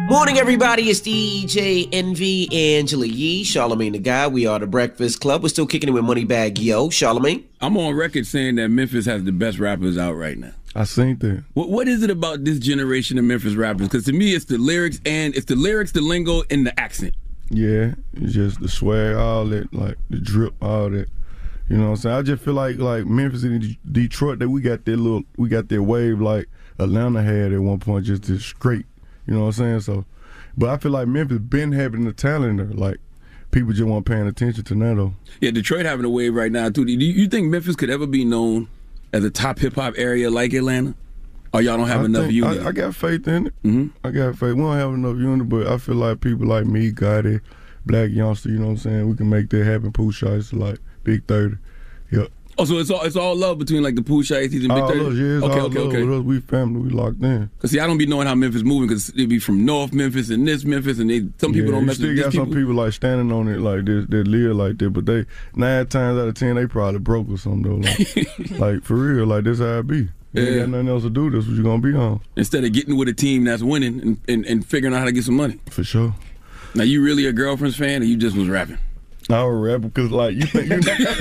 Morning, everybody. It's DJ Envy, Angela Yee, Charlamagne the Guy. We are the Breakfast Club. We're still kicking it with Moneybag Yo. Charlamagne? I'm on record saying that Memphis has the best rappers out right now. I seen that. What is it about this generation of Memphis rappers? Because to me, it's the lyrics, the lingo, and the accent. Yeah, it's just the swag, all that, like the drip, all that. You know what I'm saying? I just feel like Memphis and Detroit, that we got that wave like Atlanta had at one point, just this straight. You know what I'm saying? So, but I feel like Memphis been having the talent there. Like, people just weren't paying attention to that, though. Yeah, Detroit having a wave right now, too. Do you think Memphis could ever be known as a top hip-hop area like Atlanta? Or y'all don't have enough unity? I got faith in it. Mm-hmm. I got faith. We don't have enough unity, but I feel like people like me, Gotti, Black Youngster, you know what I'm saying? We can make that happen. Pooh Shiesty, like Big 30. Yep. Oh, so it's all love between like the Pooh Shiesties and Big 30? Yeah, it's all love with us. We family. We locked in. Because see, I don't be knowing how Memphis moving because they be from North Memphis and this Memphis, and some people don't mess with this. You still got some people like standing on it like this, that live like that, but they 9 times out of 10 they probably broke or something though. Like, like for real, like this how it be. You ain't got nothing else to do. That's what you gonna be on. Instead of getting with a team that's winning and figuring out how to get some money. For sure. Now you really a Girlfriends fan, or you just was rapping? I was rapping because like you think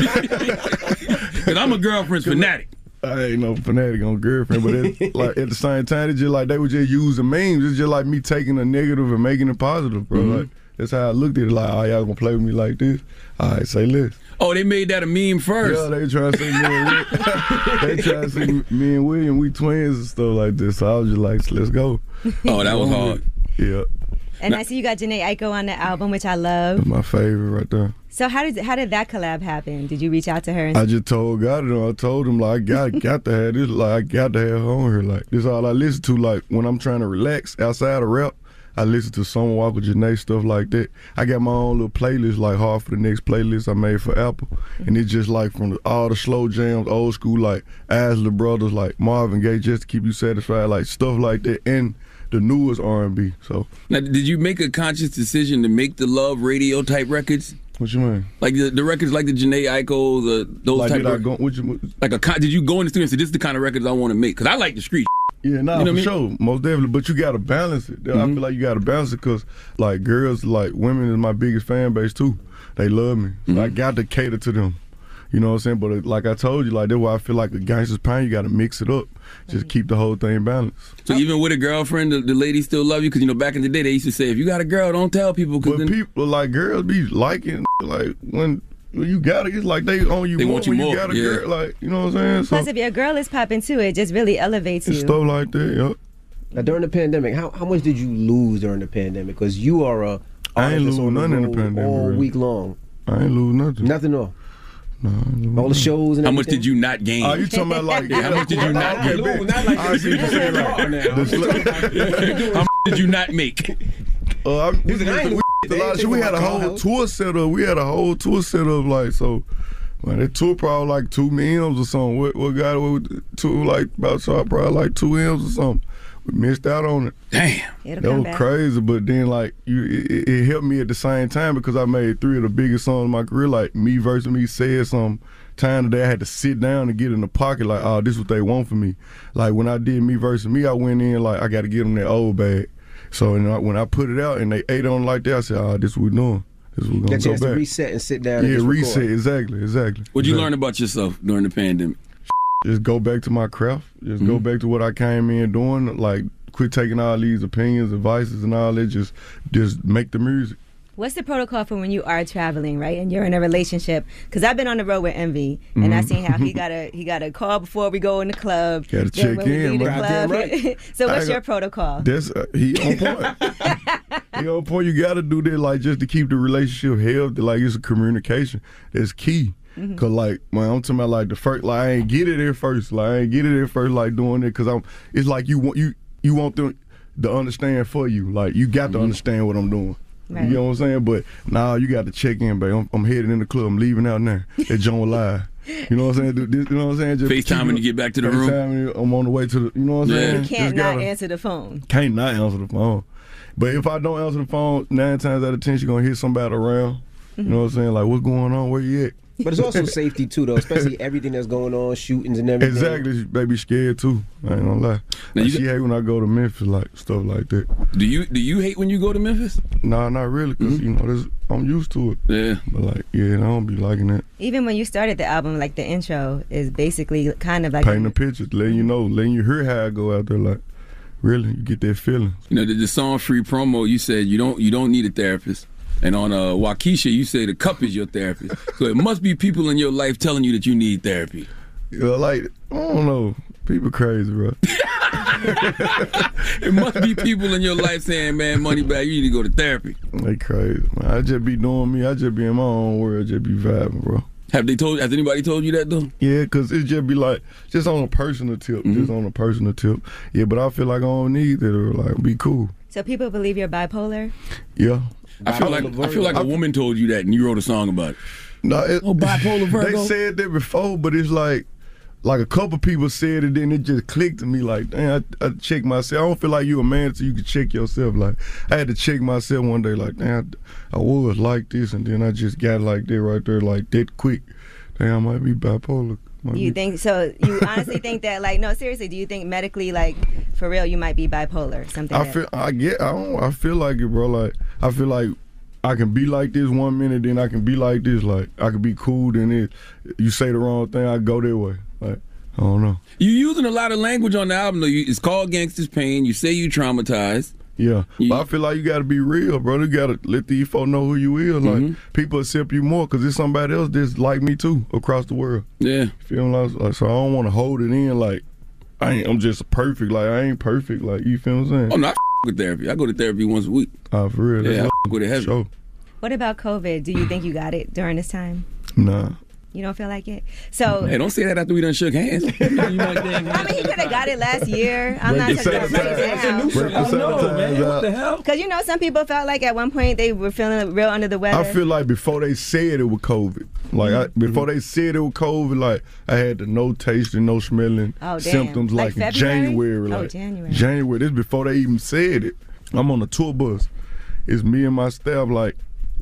Because I'm a Girlfriends fanatic. I ain't no fanatic on Girlfriend, but it's, like at the same time, it's just like they were just using memes. It's just like me taking a negative and making it positive, bro. Mm-hmm. Like that's how I looked at it. Like, oh, y'all gonna play with me like this? All right, say less. Oh, they made that a meme first. Yeah, they try to say me and they try to say me and William, we twins and stuff like this. So I was just like, let's go. Oh, that was hard. Yeah. And I see you got Jhené Aiko on the album, which I love. That's my favorite right there. So how did that collab happen? Did you reach out to her? I just told God, I told him like I got to have this, like I got to have her on here. Like this is all I listen to. Like when I'm trying to relax outside of rap, I listen to Summer Walker, Jhené, stuff like that. I got my own little playlist, like Hard for the Next playlist I made for Apple, and it's just like from all the slow jams, old school, like Isley Brothers, like Marvin Gaye, just to keep you satisfied, like stuff like that, and the newest R&B. So now, did you make a conscious decision to make the love radio type records? What you mean? Like the records, like the Jhené Aiko, those like type of records. Did you go in the studio and say, "This is the kind of records I want to make"? Because I like the street. Yeah, nah, you know for sure, most definitely. But you gotta balance it. I feel like you gotta balance it because, like, girls, like women, is my biggest fan base too. They love me. So I got to cater to them. You know what I'm saying? But like I told you, like that's why I feel like a gangster's pain. You got to mix it up, just keep the whole thing balanced. So even with a girlfriend, the ladies still love you because back in the day they used to say, if you got a girl, don't tell people. But people like girls be liking like when you got it, it's like they own you. They more want you when more. You got a girl, like you know what I'm saying. Plus, if your girl is popping too, it just really elevates you. Stuff like that. Yep. Now during the pandemic, how much did you lose during the pandemic? Because you are a I ain't lose nothing in the pandemic all week long. I ain't lose nothing. Nothing at all. No, all the shows and how much did you not gain? Oh, you talking about like how much did you not gain? Not like I see you saying how much did you not make? We had a whole tour set up. Like so. Man, that tour probably like 2 M's or something. What got it two like about probably like 2 M's or something. We missed out on it. Damn, that was crazy. But then like it helped me at the same time because I made 3 of the biggest songs in my career. Like Me Versus Me said some time today I had to sit down and get in the pocket like, oh, this is what they want from me. Like when I did Me Versus Me, I went in like I got to get them that old bag. So when I put it out and they ate on it like that, I said, oh, this is what we're doing. Get a chance to reset and sit down. Yeah, and reset. Exactly. What'd you learn about yourself during the pandemic? Just go back to my craft. Just go back to what I came in doing. Like, quit taking all these opinions, advices, and all that. Just make the music. What's the protocol for when you are traveling, right, and you're in a relationship? Because I've been on the road with Envy, and I've seen how he got a call before we go in the club. Got to check in, right? So what's your protocol? That's he on point. He on point. You got to do that, like just to keep the relationship healthy. Like it's a communication. That's key. Cause like when I'm talking about like the first, like I ain't get it at first. Like I ain't get it at first, like doing it. Cause it's like you want them to understand for you. Like you got to understand what I'm doing. Right. You know what I'm saying? But now you got to check in, babe. I'm heading in the club. I'm leaving out now. That John live. You know what I'm saying? You know what I'm saying? Just FaceTime when you get back to the room. I'm on the way to the. You know what I'm saying? You can't not answer the phone. Can't not answer the phone. But if I don't answer the phone, 9 times out of 10, you're gonna hit somebody around. You know what I'm saying? Like, what's going on? Where you at? But it's also safety too, though, especially everything that's going on, shootings and everything. Exactly, they be scared too. I ain't gonna lie. Now, Like, she hate when I go to Memphis, like stuff like that. Do you hate when you go to Memphis? Nah, not really, cause you know I'm used to it. Yeah, but like, I don't be liking that. Even when you started the album, like the intro is basically kind of like Painting a picture, letting you know, letting you hear how I go out there. Like, really, you get that feeling. You know, the song "Free Promo," you said you don't need a therapist. And on Waukesha, you say the cup is your therapist. So it must be people in your life telling you that you need therapy. Like, I don't know. People crazy, bro. It must be people in your life saying, man, Moneybagg, you need to go to therapy. They crazy, man. I just be doing me. I just be in my own world, just be vibing, bro. Has anybody told you that, though? Yeah, because it just be like, just on a personal tip. Just on a personal tip. Yeah, but I feel like I don't need that or like, be cool. So people believe you're bipolar? Yeah. I feel like a woman told you that and you wrote a song about it. No, bipolar Virgo. They said that before, but it's like a couple people said it, then it just clicked to me. Like, damn, I checked myself. I don't feel like you a man so you can check yourself. Like, I had to check myself one day. Like, damn, I was like this, and then I just got like that right there, like that quick. Damn, I might be bipolar. You think so? You honestly think that, like, no, seriously, do you think medically, like, for real, you might be bipolar? Something. I feel like it, bro. Like, I feel like I can be like this one minute, then I can be like this. Like, I can be cool, then you say the wrong thing, I go that way. Like, I don't know. You using a lot of language on the album, though. It's called Gangsta's Pain. You say you traumatized. Yeah, but I feel like you got to be real, bro. You got to let these folks know who you is. Like, people accept you more because there's somebody else that's like me too across the world. Yeah, feel me? Like, so I don't want to hold it in. Like, I'm just perfect. Like, I ain't perfect. Like, you feel what I'm saying? Oh no, I with therapy. I go to therapy once a week. For real? Yeah, I with it heavy. Sure. What about COVID? Do you think you got it during this time? Nah. You don't feel like it? So hey, don't say that after we done shook hands. I mean, he could have got it last year. I'm not talking about right now. What the hell? Because, you know, some people felt like at one point they were feeling real under the weather. I feel like before they said it was COVID, like before they said it was COVID, like I had the no tasting, no smelling symptoms like in January. Like January. This before they even said it. I'm on a tour bus. It's me and my staff, like,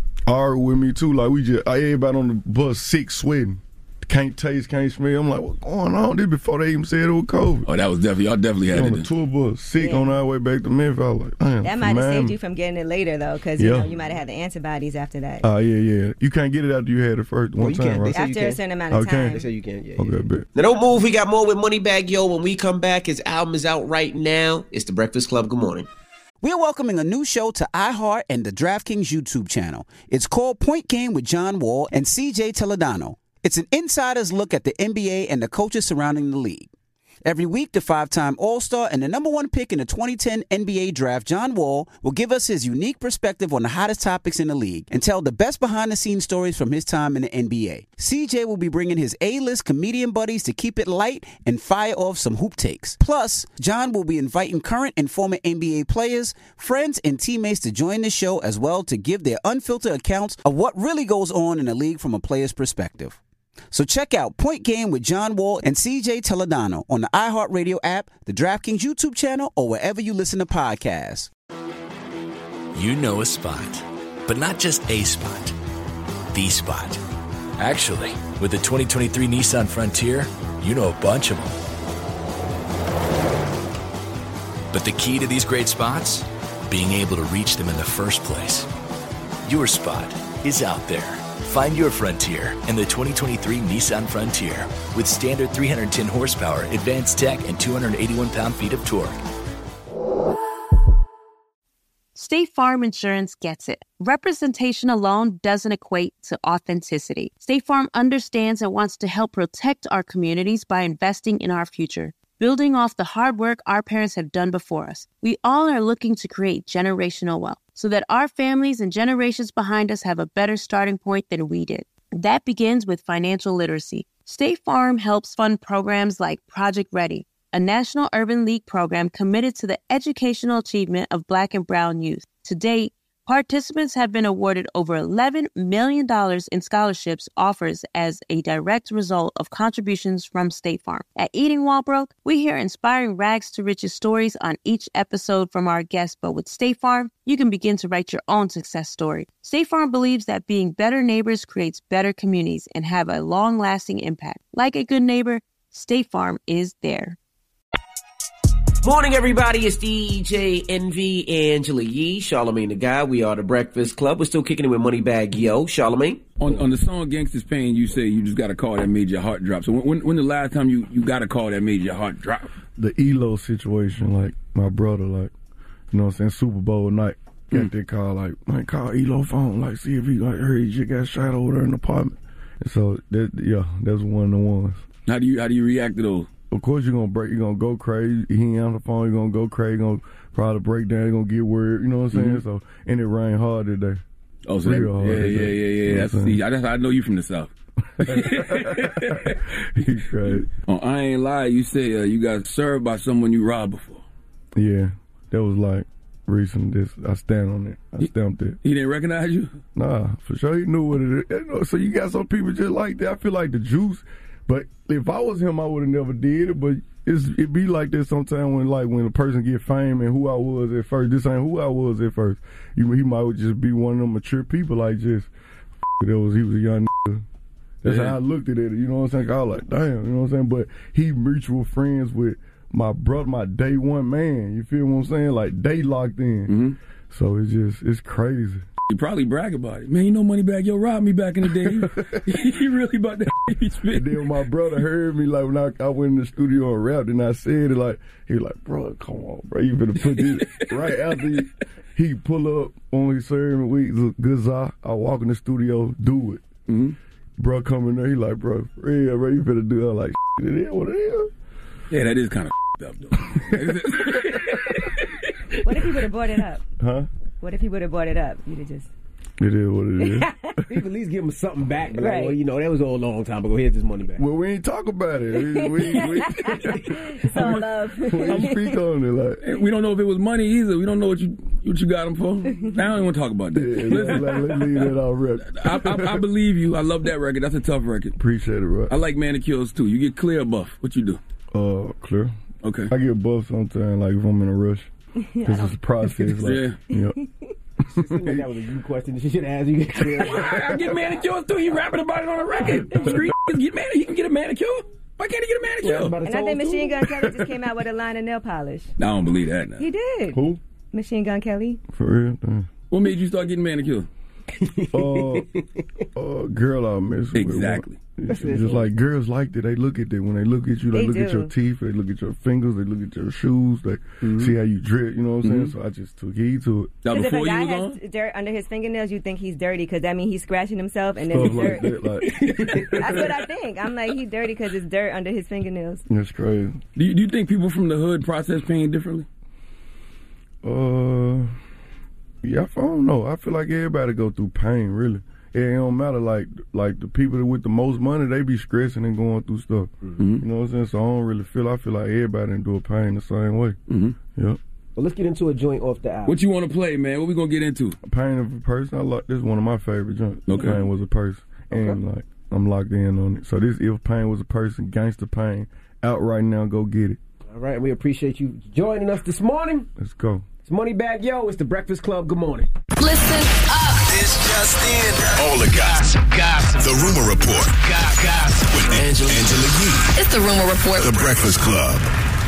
are with me too. Like, everybody on the bus sick, sweating. Can't taste, can't smell. I'm like, what's going on? This before they even said it was COVID. Oh, that was y'all definitely had it. On the tour bus, sick on our way back to Memphis. I was like, damn. That might have saved you from getting it later, though, because you know you might have had the antibodies after that. Yeah. You can't get it after you had it first one time, right? After a certain amount of time. They say you can, yeah. Okay, bet. Now don't move. We got more with Moneybagg Yo. When we come back, his album is out right now. It's The Breakfast Club. Good morning. We are welcoming a new show to iHeart and the DraftKings YouTube channel. It's called Point Game with John Wall and CJ Toledano. It's an insider's look at the NBA and the coaches surrounding the league. Every week, the 5-time All-Star and the number 1 pick in the 2010 NBA Draft, John Wall, will give us his unique perspective on the hottest topics in the league and tell the best behind-the-scenes stories from his time in the NBA. CJ will be bringing his A-list comedian buddies to keep it light and fire off some hoop takes. Plus, John will be inviting current and former NBA players, friends, and teammates to join the show as well to give their unfiltered accounts of what really goes on in the league from a player's perspective. So check out Point Game with John Wall and CJ Toledano on the iHeartRadio app, the DraftKings YouTube channel, or wherever you listen to podcasts. You know a spot, but not just a spot, the spot. Actually, with the 2023 Nissan Frontier, you know a bunch of them. But the key to these great spots? Being able to reach them in the first place. Your spot is out there. Find your Frontier in the 2023 Nissan Frontier with standard 310 horsepower, advanced tech, and 281 pound-feet of torque. State Farm Insurance gets it. Representation alone doesn't equate to authenticity. State Farm understands and wants to help protect our communities by investing in our future. Building off the hard work our parents have done before us, we all are looking to create generational wealth so that our families and generations behind us have a better starting point than we did. That begins with financial literacy. State Farm helps fund programs like Project Ready, a National Urban League program committed to the educational achievement of Black and Brown youth. To date, Participants have been awarded over $11 million in scholarships offers as a direct result of contributions from State Farm. At Eating While Broke, we hear inspiring rags to riches stories on each episode from our guests, but with State Farm, you can begin to write your own success story. State Farm believes that being better neighbors creates better communities and have a long-lasting impact. Like a good neighbor, State Farm is there. Morning, everybody. It's DJ NV, Angela Yee, Charlamagne the Guy. We are the Breakfast Club. We're still kicking it with Moneybagg Yo. Charlamagne? On the song Gangsta's Pain, you say you just got a call that made your heart drop. So when the last time you got a call that made your heart drop? The ELO situation, like my brother, like, you know what I'm saying, Super Bowl night, got that call, like, man, call ELO phone, like, see if he, like, heard he just got shot over there in the apartment. And so, that's one of the ones. How do you react to those? Of course you're gonna go crazy. He ain't on the phone, you're gonna go crazy, you're gonna probably break down, you're gonna get worried, you know what I'm saying? So, and it rained hard today. Oh, so real hard today. Yeah. I know you from the South. He's crazy. Oh, I ain't lie, you say you got served by someone you robbed before. Yeah, that was like recent. I stand on it. I stamped it. He didn't recognize you? Nah, for sure he knew what it is. You know, so you got some people just like that. I feel like the juice. But if I was him, I would have never did it. But it be like this sometimes when a person get fame and who I was at first. This ain't who I was at first. He might just be one of them mature people like just he was a young nigga. That's how I looked at it. You know what I'm saying? I was like, damn, you know what I'm saying? But he mutual friends with my brother, my day one man. You feel what I'm saying? Like they locked in. Mm-hmm. So it's crazy. You probably brag about it. Man, you know Moneybagg Yo robbed me back in the day. He really about that. And then when my brother heard me, like when I went in the studio and rapped and I said it, like, he was like, bro, come on, bro. You better put this right after he pull up on his serving week, good I walk in the studio, do it. Mm-hmm. Bro come in there, he like, bro, yeah, bro, you better do it. I'm like, it is what it is. Yeah, that is kind of up, though. What if he would have brought it up? Huh? What if he would have brought it up? You'd have just... It is what it is. People at least give him something back. Like, right. Well, you know, that was all a long time ago. Here's his money back. Well, we ain't talk about it. It's all love. We don't speak on it. Like, we don't know if it was money either. We don't know what you got him for. I don't even want to talk about that. Let's leave that off record. I believe you. I love that record. That's a tough record. Appreciate it, bro. I like manicures, too. You get clear or buff? What you do? Clear. Okay. I get buff sometimes, like if I'm in a rush. Because it's a process. Like, yeah. That was a you question. She should ask you. I get manicures too. You rapping about it on a record. He can get a manicure. Why can't he get a manicure? And I think Machine Gun Kelly just came out with a line of nail polish. I don't believe that now. He did. Who? Machine Gun Kelly. For real? What made you start getting manicure? Girl I miss. Exactly. Just like girls like that. They look at that. When they look at you, they look at your teeth, they look at your fingers, they look at your shoes, they see how you drip, you know what I'm saying? So I just took heed to it. Now, if a before guy you was has on? dirt under his fingernails, you think he's dirty because that means he's scratching himself and then Stuff the dirt. like that, That's what I think. I'm like, he's dirty because it's dirt under his fingernails. That's crazy. Do you think people from the hood process pain differently? Yeah, I don't know. I feel like everybody go through pain, really. It don't matter, like the people with the most money, they be stressing and going through stuff. Mm-hmm. You know what I'm saying? So I don't really I feel like everybody endure pain the same way. Mm-hmm. Yep. Well, let's get into a joint off the album. What you want to play, man? What we gonna get into? Pain of a Person. This is one of my favorite joints. Okay. Pain Was a Person. Okay. And like I'm locked in on it. So this If Pain Was a Person, Gangsta Pain, out right now, go get it. All right, we appreciate you joining us this morning. Let's go. It's Moneybagg Yo, it's the Breakfast Club. Good morning. Listen up. This just in. All the gossip. The Rumor Report. Gossip. With Angela Yee. It's the Rumor Report. The Breakfast Club.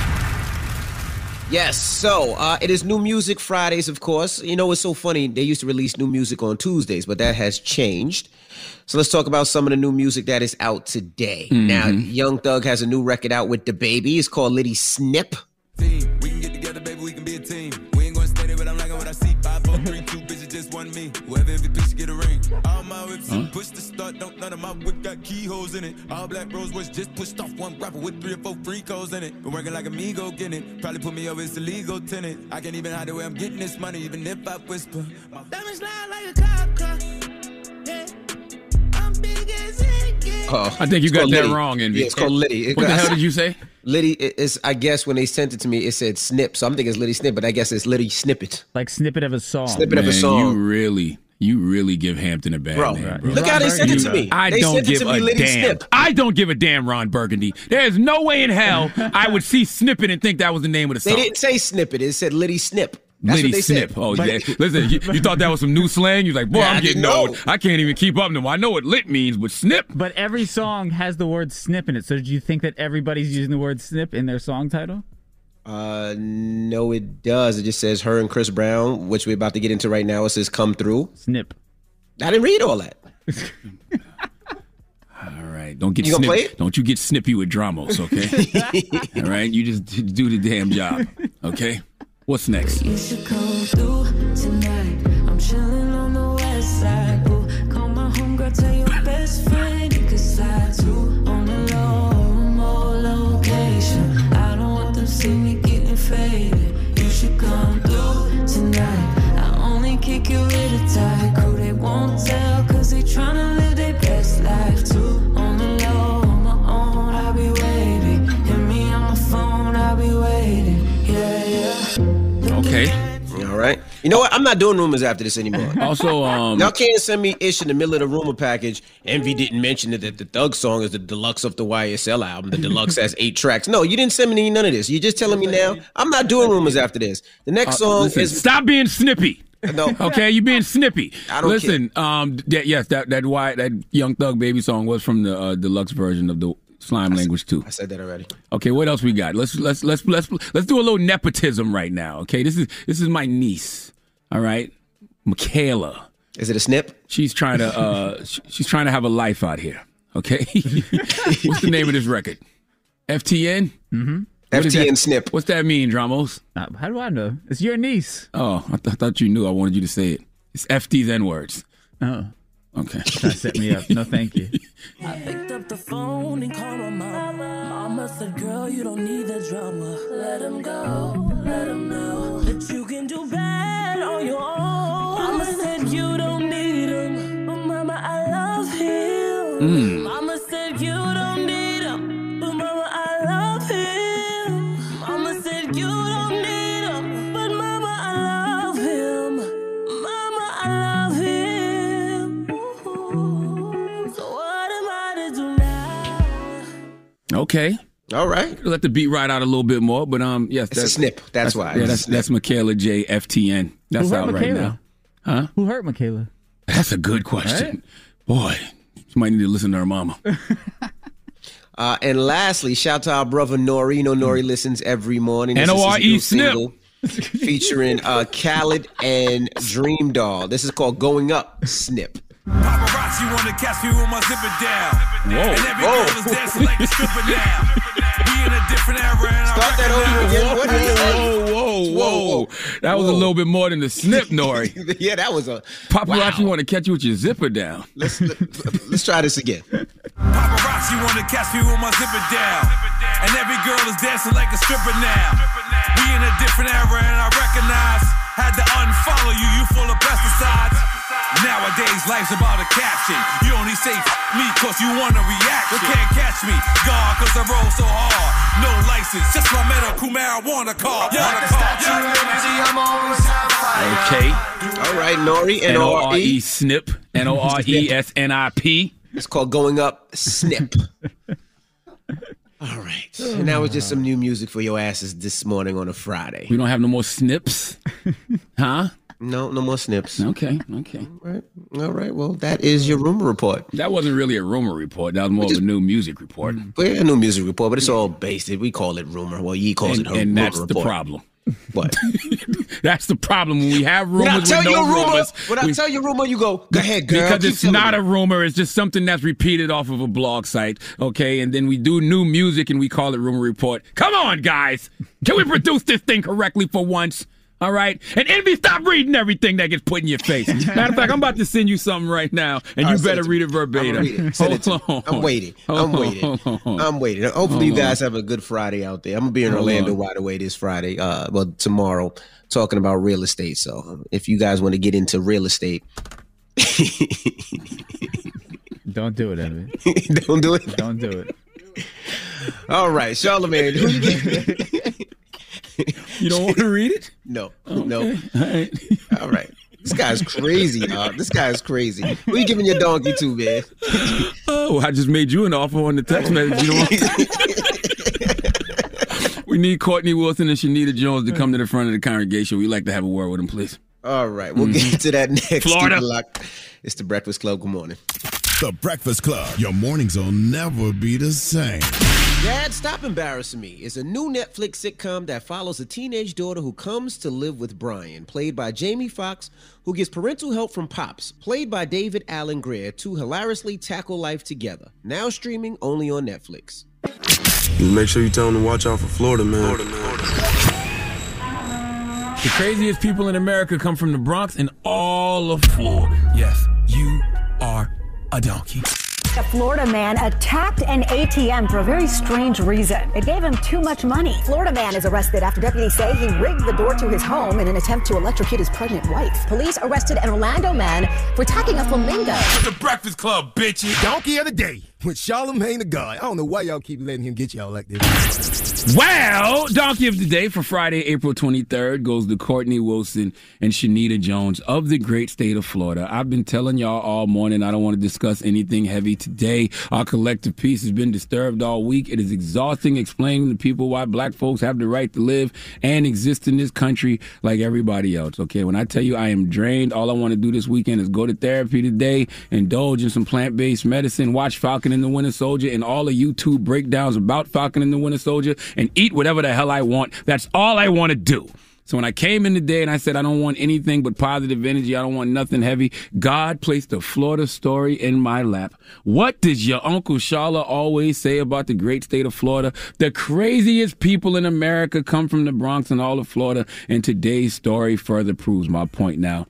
Yes, so it is New Music Fridays, of course. You know, it's so funny. They used to release new music on Tuesdays, but that has changed. So let's talk about some of the new music that is out today. Mm-hmm. Now, Young Thug has a new record out with DaBaby. It's called Litty Snip. We can get together, baby, we can be a team. We ain't gonna stay there, but I'm liking what I see. 5, 4, 3, 2, bitches, just one me. Whoever MVP should get a ring. All my whips push to start, don't none of my whip got keyholes in it. All black rose was just pushed off one rapper with 3 or 4 free codes in it. Been working like amigo getting it. Probably put me over as a legal tenant. I can't even hide the way I'm getting this money, even if I whisper. My diamonds slide like a cop car. Yeah. I'm big as it gets. I think you got that wrong, Envy. Yeah, it's called Liddy. What the hell did you say? Liddy is, I guess when they sent it to me, it said snip. So I'm thinking it's Liddy Snip, but I guess it's Liddy Snippet. Like snippet of a song. Snippet of a song. You really give Hampton a bad name, bro. Look how they sent it to me. I They don't sent it give to me, a Liddy damn. Snip. I don't give a damn, Ron Burgundy. There's no way in hell I would see Snippet and think that was the name of the They song. didn't say snippet. It said Liddy Snip. That's Liddy what they Snip. said. Oh, yeah. Listen, you thought that was some new slang? You're like, boy, Yeah, I I'm getting didn't know. old. I can't even keep up no more. I know what lit means, but snip? But every song has the word snip in it. So do you think that everybody's using the word snip in their song title? No, it does. It just says her and Chris Brown, which we're about to get into right now. It says come through. Snip. I didn't read all that. All right. Don't get You gonna snip- play it? Don't you get snippy with Dramos, okay? All right? You just do the damn job, okay? What's next? You should come through tonight. I'm chilling on the west side. Ooh, call my homegirl, tell your best friend you can slide to on the low location. I don't want them see me getting faded. You should come through tonight. I only kick it with a tight crew. They won't tell 'cause they tryna live their best life too. On the low, on my own, I'll be waiting. Hit me on my phone, I'll be waiting. Yeah, yeah. Okay. All right. You know what? I'm not doing rumors after this anymore. Also, y'all can't send me ish in the middle of the rumor package. Envy didn't mention that the Thug song is the deluxe of the YSL album. The deluxe has 8 tracks. No, you didn't send me none of this. You're just telling me now. I'm not doing rumors after this. The next song listen, is stop being snippy. No. Okay, you being snippy. I don't Listen, yes, that Young Thug Baby song was from the deluxe version of the Slime Language too. I said that already. Okay, what else we got? Let's do a little nepotism right now. Okay, this is my niece. All right, Michaela. Is it a snip? She's trying to she's trying to have a life out here. Okay, what's the name of this record? FTN. Mm-hmm. FTN Snip. What's that mean, Dramos? How do I know? It's your niece. Oh, I thought you knew. I wanted you to say it. It's FT's N words. Oh. Okay. Try to set me up. No, thank you. I picked up the phone and called my mama. Mama said, girl, you don't need the drama. Let him go, let him know that you can do bad on your own. Mama said you don't need him, but mama, I love him. Mama said you don't need him, but mama, I love him. Mama said you don't need him, but mama, I love him. Mama, I love him. Okay. All right. Let the beat ride out a little bit more, but yes, It's a snip. That's why. Yeah, It's a snip. that's Michaela J. FTN. That's Who hurt out right Michaela? now. Huh? Who hurt Michaela? That's a good question. Boy, she might need to listen to her mama. And lastly, shout to our brother Nori. You know Nori listens every morning. This is his N-O-R-E new snip. single featuring Khaled and Dream Doll. This is called Going Up Snip. Paparazzi wanna catch me with my zipper down. Whoa. And every Whoa. girl is dancing like a stripper now. We in a different era and Start that over again. What did he say? Whoa. That was a little bit more than the snip, Nori. Yeah, that was a Paparazzi want to catch you with your zipper down. Let's try this again. Paparazzi wanna catch me with my zipper down. And every girl is dancing like a stripper now. We in a different era and I recognize. Had to unfollow you, you full of pesticides. Nowadays, life's about a caption. You only say me cause you want a reaction. You can't catch me, God, cause I roll so hard. No license, just my medical marijuana card. Okay. All right, Nori. N-O-R-E snip. N-O-R-E-S-N-I-P. It's called Going Up Snip. All right. And that was just some new music for your asses this morning on a Friday. We don't have no more snips? Huh? No more snips. Okay. All right. Well, that is your rumor report. That wasn't really a rumor report. That was more of a new music report. Well, yeah, a new music report, but it's all based. We call it rumor. Well, Ye calls it her and rumor that's report. the problem. What? That's the problem. When we have rumors When I with tell no you a rumor, rumors, when I tell you a rumor, you go ahead, girl. Because keep it's telling not me. a rumor. It's just something that's repeated off of a blog site. Okay, and then we do new music and we call it rumor report. Come on, guys. Can we produce this thing correctly for once? All right? And Envy, stop reading everything that gets put in your face. Matter of fact, I'm about to send you something right now, and you better read it verbatim. I'm waiting. Hopefully you guys have a good Friday out there. I'm going to be in Orlando right away this Friday, tomorrow, talking about real estate. So if you guys want to get into real estate, Don't do it, Evan. Don't do it? Don't do it. All right, Charlamagne, who you giving? You don't want to read it? No. Okay. No. All right. All right. This guy's crazy, dog. This guy's crazy. Who you giving your donkey to, man? Oh, I just made you an offer on the text message. You know what? We need Courtney Wilson and Shanita Jones to come to the front of the congregation. We'd like to have a word with them, please. All right. We'll get to that next. Florida. Keep it locked. It's the Breakfast Club. Good morning. The Breakfast Club. Your mornings will never be the same. Dad, Stop Embarrassing Me is a new Netflix sitcom that follows a teenage daughter who comes to live with Brian, played by Jamie Foxx, who gets parental help from Pops, played by David Alan Grier, to hilariously tackle life together. Now streaming only on Netflix. Make sure you tell them to watch out for Florida, man. The craziest people in America come from the Bronx and all of Florida. Yes, you are a donkey. A Florida man attacked an ATM for a very strange reason. It gave him too much money. Florida man is arrested after deputies say he rigged the door to his home in an attempt to electrocute his pregnant wife. Police arrested an Orlando man for attacking a flamingo. The Breakfast Club, bitches. Donkey of the day with Charlamagne the God. I don't know why y'all keep letting him get y'all like this. Well, Donkey of the Day for Friday, April 23rd goes to Courtney Wilson and Shanita Jones of the great state of Florida. I've been telling y'all all morning I don't want to discuss anything heavy today. Our collective peace has been disturbed all week. It is exhausting explaining to people why black folks have the right to live and exist in this country like everybody else, okay? When I tell you I am drained, all I want to do this weekend is go to therapy today, indulge in some plant-based medicine, watch Falcon and the Winter Soldier and all the YouTube breakdowns about Falcon and the Winter Soldier, and eat whatever the hell I want. That's all I want to do. So when I came in today and I said I don't want anything but positive energy, I don't want nothing heavy, God placed a Florida story in my lap. What does your Uncle Shala always say about the great state of Florida? The craziest people in America come from the Bronx and all of Florida, and today's story further proves my point. Now,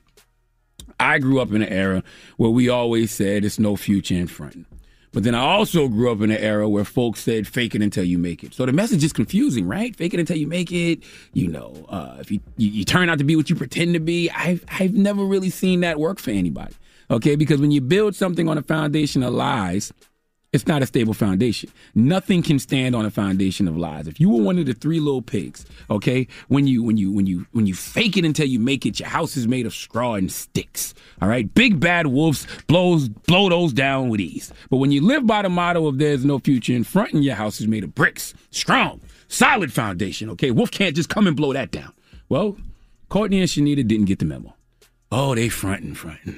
I grew up in an era where we always said it's no future in front. But then I also grew up in an era where folks said, fake it until you make it. So the message is confusing, right? Fake it until you make it. You know, if you turn out to be what you pretend to be. I've never really seen that work for anybody, okay? Because when you build something on a foundation of lies, it's not a stable foundation. Nothing can stand on a foundation of lies. If you were one of the three little pigs, okay, when you fake it until you make it, your house is made of straw and sticks. All right, big bad wolves blow those down with ease. But when you live by the motto of there's no future in front, and your house is made of bricks, strong, solid foundation. Okay, wolf can't just come and blow that down. Well, Courtney and Shanita didn't get the memo. Oh, they frontin',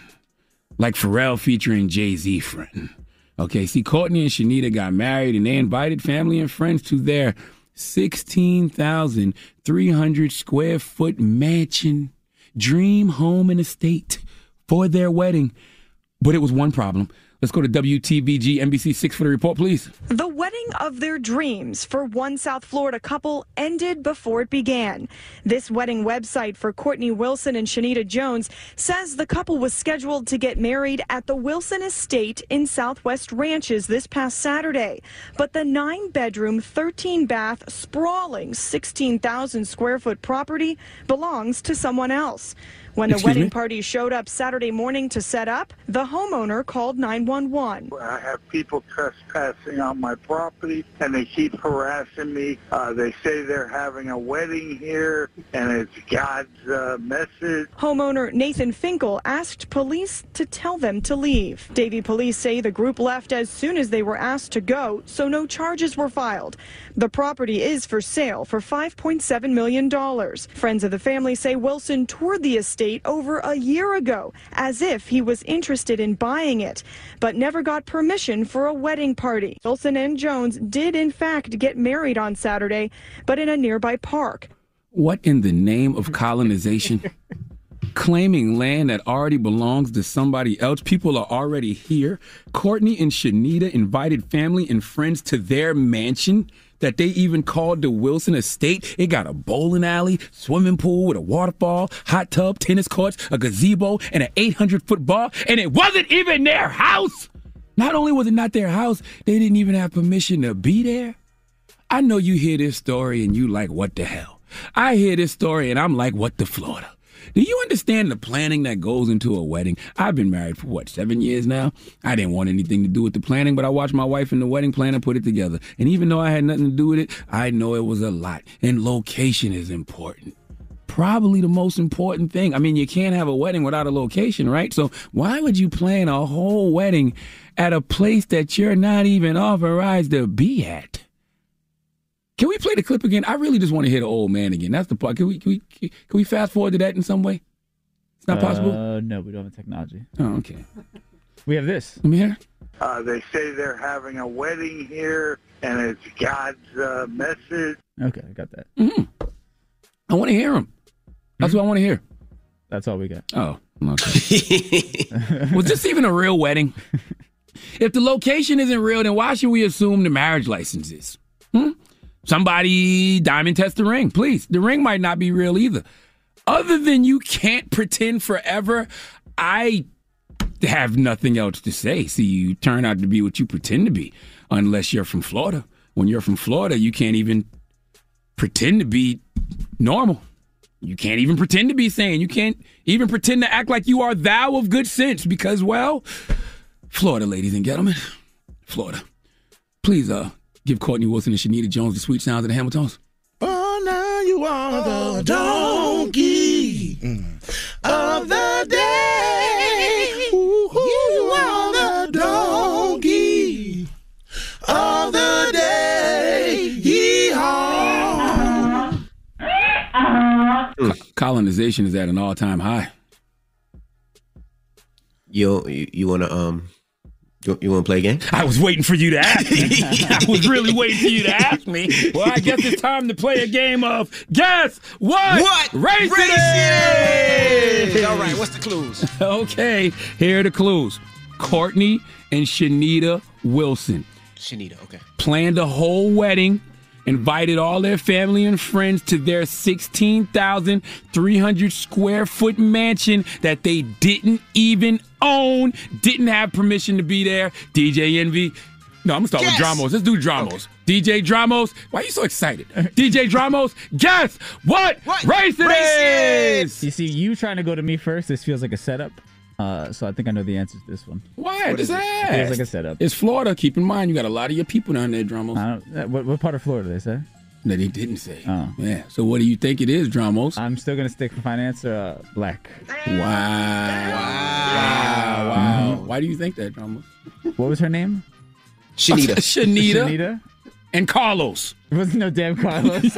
like Pharrell featuring Jay-Z frontin'. Okay, see, Courtney and Shanita got married, and they invited family and friends to their 16,300 square foot mansion, dream home and estate for their wedding. But it was one problem. Let's go to WTVG NBC6 for the report, please. The wedding of their dreams for one South Florida couple ended before it began. This wedding website for Courtney Wilson and Shanita Jones says the couple was scheduled to get married at the Wilson Estate in Southwest Ranches this past Saturday. But the 9-bedroom, 13-bath, sprawling 16,000 square foot property belongs to someone else. When the wedding party showed up Saturday morning to set up, the homeowner called 911. I have people trespassing on my property, and they keep harassing me. They say they're having a wedding here, and it's God's message. Homeowner Nathan Finkel asked police to tell them to leave. Davie police say the group left as soon as they were asked to go, so no charges were filed. The property is for sale for $5.7 million. Friends of the family say Wilson toured the estate over a year ago as if he was interested in buying it, but never got permission for a wedding party. Wilson and Jones did in fact get married on Saturday, but in a nearby park. What in the name of colonization? Claiming land that already belongs to somebody else. People are already here. Courtney and Shanita invited family and friends to their mansion that they even called the Wilson Estate. It got a bowling alley, swimming pool with a waterfall, hot tub, tennis courts, a gazebo, and an 800-foot bar. And it wasn't even their house. Not only was it not their house, they didn't even have permission to be there. I know you hear this story and you like, what the hell? I hear this story and I'm like, what the Florida? Do you understand the planning that goes into a wedding? I've been married for, 7 years now? I didn't want anything to do with the planning, but I watched my wife and the wedding planner put it together. And even though I had nothing to do with it, I know it was a lot. And location is important. Probably the most important thing. I mean, you can't have a wedding without a location, right? So why would you plan a whole wedding at a place that you're not even authorized to be at? Can we play the clip again? I really just want to hear the old man again. That's the part. Can we fast forward to that in some way? It's not possible? No, we don't have technology. Oh, okay. We have this. Let me hear. They say they're having a wedding here, and it's God's message. Okay, I got that. Mm-hmm. I want to hear him. That's what I want to hear. That's all we got. Oh, okay. Was this even a real wedding? If the location isn't real, then why should we assume the marriage license is? Somebody diamond test the ring, please. The ring might not be real either. Other than you can't pretend forever, I have nothing else to say. See, you turn out to be what you pretend to be, unless you're from Florida. When you're from Florida, you can't even pretend to be normal. You can't even pretend to be sane. You can't even pretend to act like you are thou of good sense because, well, Florida, ladies and gentlemen, Florida. Please, give Courtney Wilson and Shanita Jones the sweet sounds of the Hamiltons. Oh, now you are the donkey of the day. Ooh, you are the donkey of the day. Yee-haw. Colonization is at an all-time high. You wanna You want to play a game? I was waiting for you to ask me. I was really waiting for you to ask me. Well, I guess it's time to play a game of Guess What? What? Race it is! All right, what's the clues? Okay, here are the clues. Courtney and Shanita Wilson. Shanita, okay. Planned a whole wedding, invited all their family and friends to their 16,300 square foot mansion that they didn't even own, didn't have permission to be there. DJ Envy. No, I'm going to start with Dramos. Let's do Dramos. Okay. DJ Dramos. Why are you so excited? DJ Dramos, guess what race it is? You see, you trying to go to me first, this feels like a setup. So I think I know the answer to this one. Why? Just ask. It feels like a setup. It's Florida. Keep in mind, you got a lot of your people down there, Dramos. What part of Florida did they say? No, they didn't say. Oh. Yeah. So what do you think it is, Dramos? I'm still going to stick with my answer, black. Wow. Why do you think that, Dramos? What was her name? Shanita. Shanita. And Carlos. There wasn't no damn Carlos.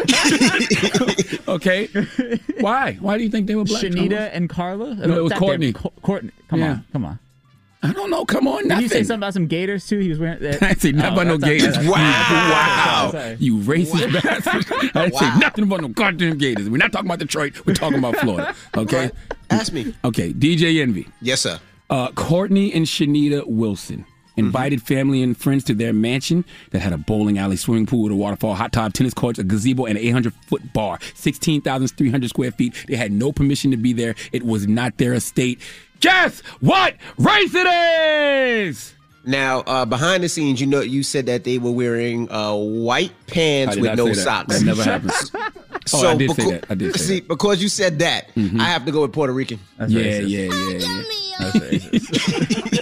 Okay. Why? Why do you think they were black? Shanita and Carla? No, it was Courtney. Courtney. Come on. I don't know. Come on. Did you say something about some gators, too? He was wearing that. I didn't say nothing about no gators. Wow. You racist bastard. I didn't say nothing about no goddamn gators. We're not talking about Detroit. We're talking about Florida. Okay? Ask me. Okay. DJ Envy. Yes, sir. Courtney and Shanita Wilson invited family and friends to their mansion that had a bowling alley, swimming pool with a waterfall, hot tub, tennis courts, a gazebo, and an 800-foot bar. 16,300 square feet. They had no permission to be there. It was not their estate. Guess what race it is? Now, behind the scenes, you said that they were wearing white pants with no socks. That never happened. So I did say that. I did say see, that. Because you said that, I have to go with Puerto Rican. That's Yeah. That's racist.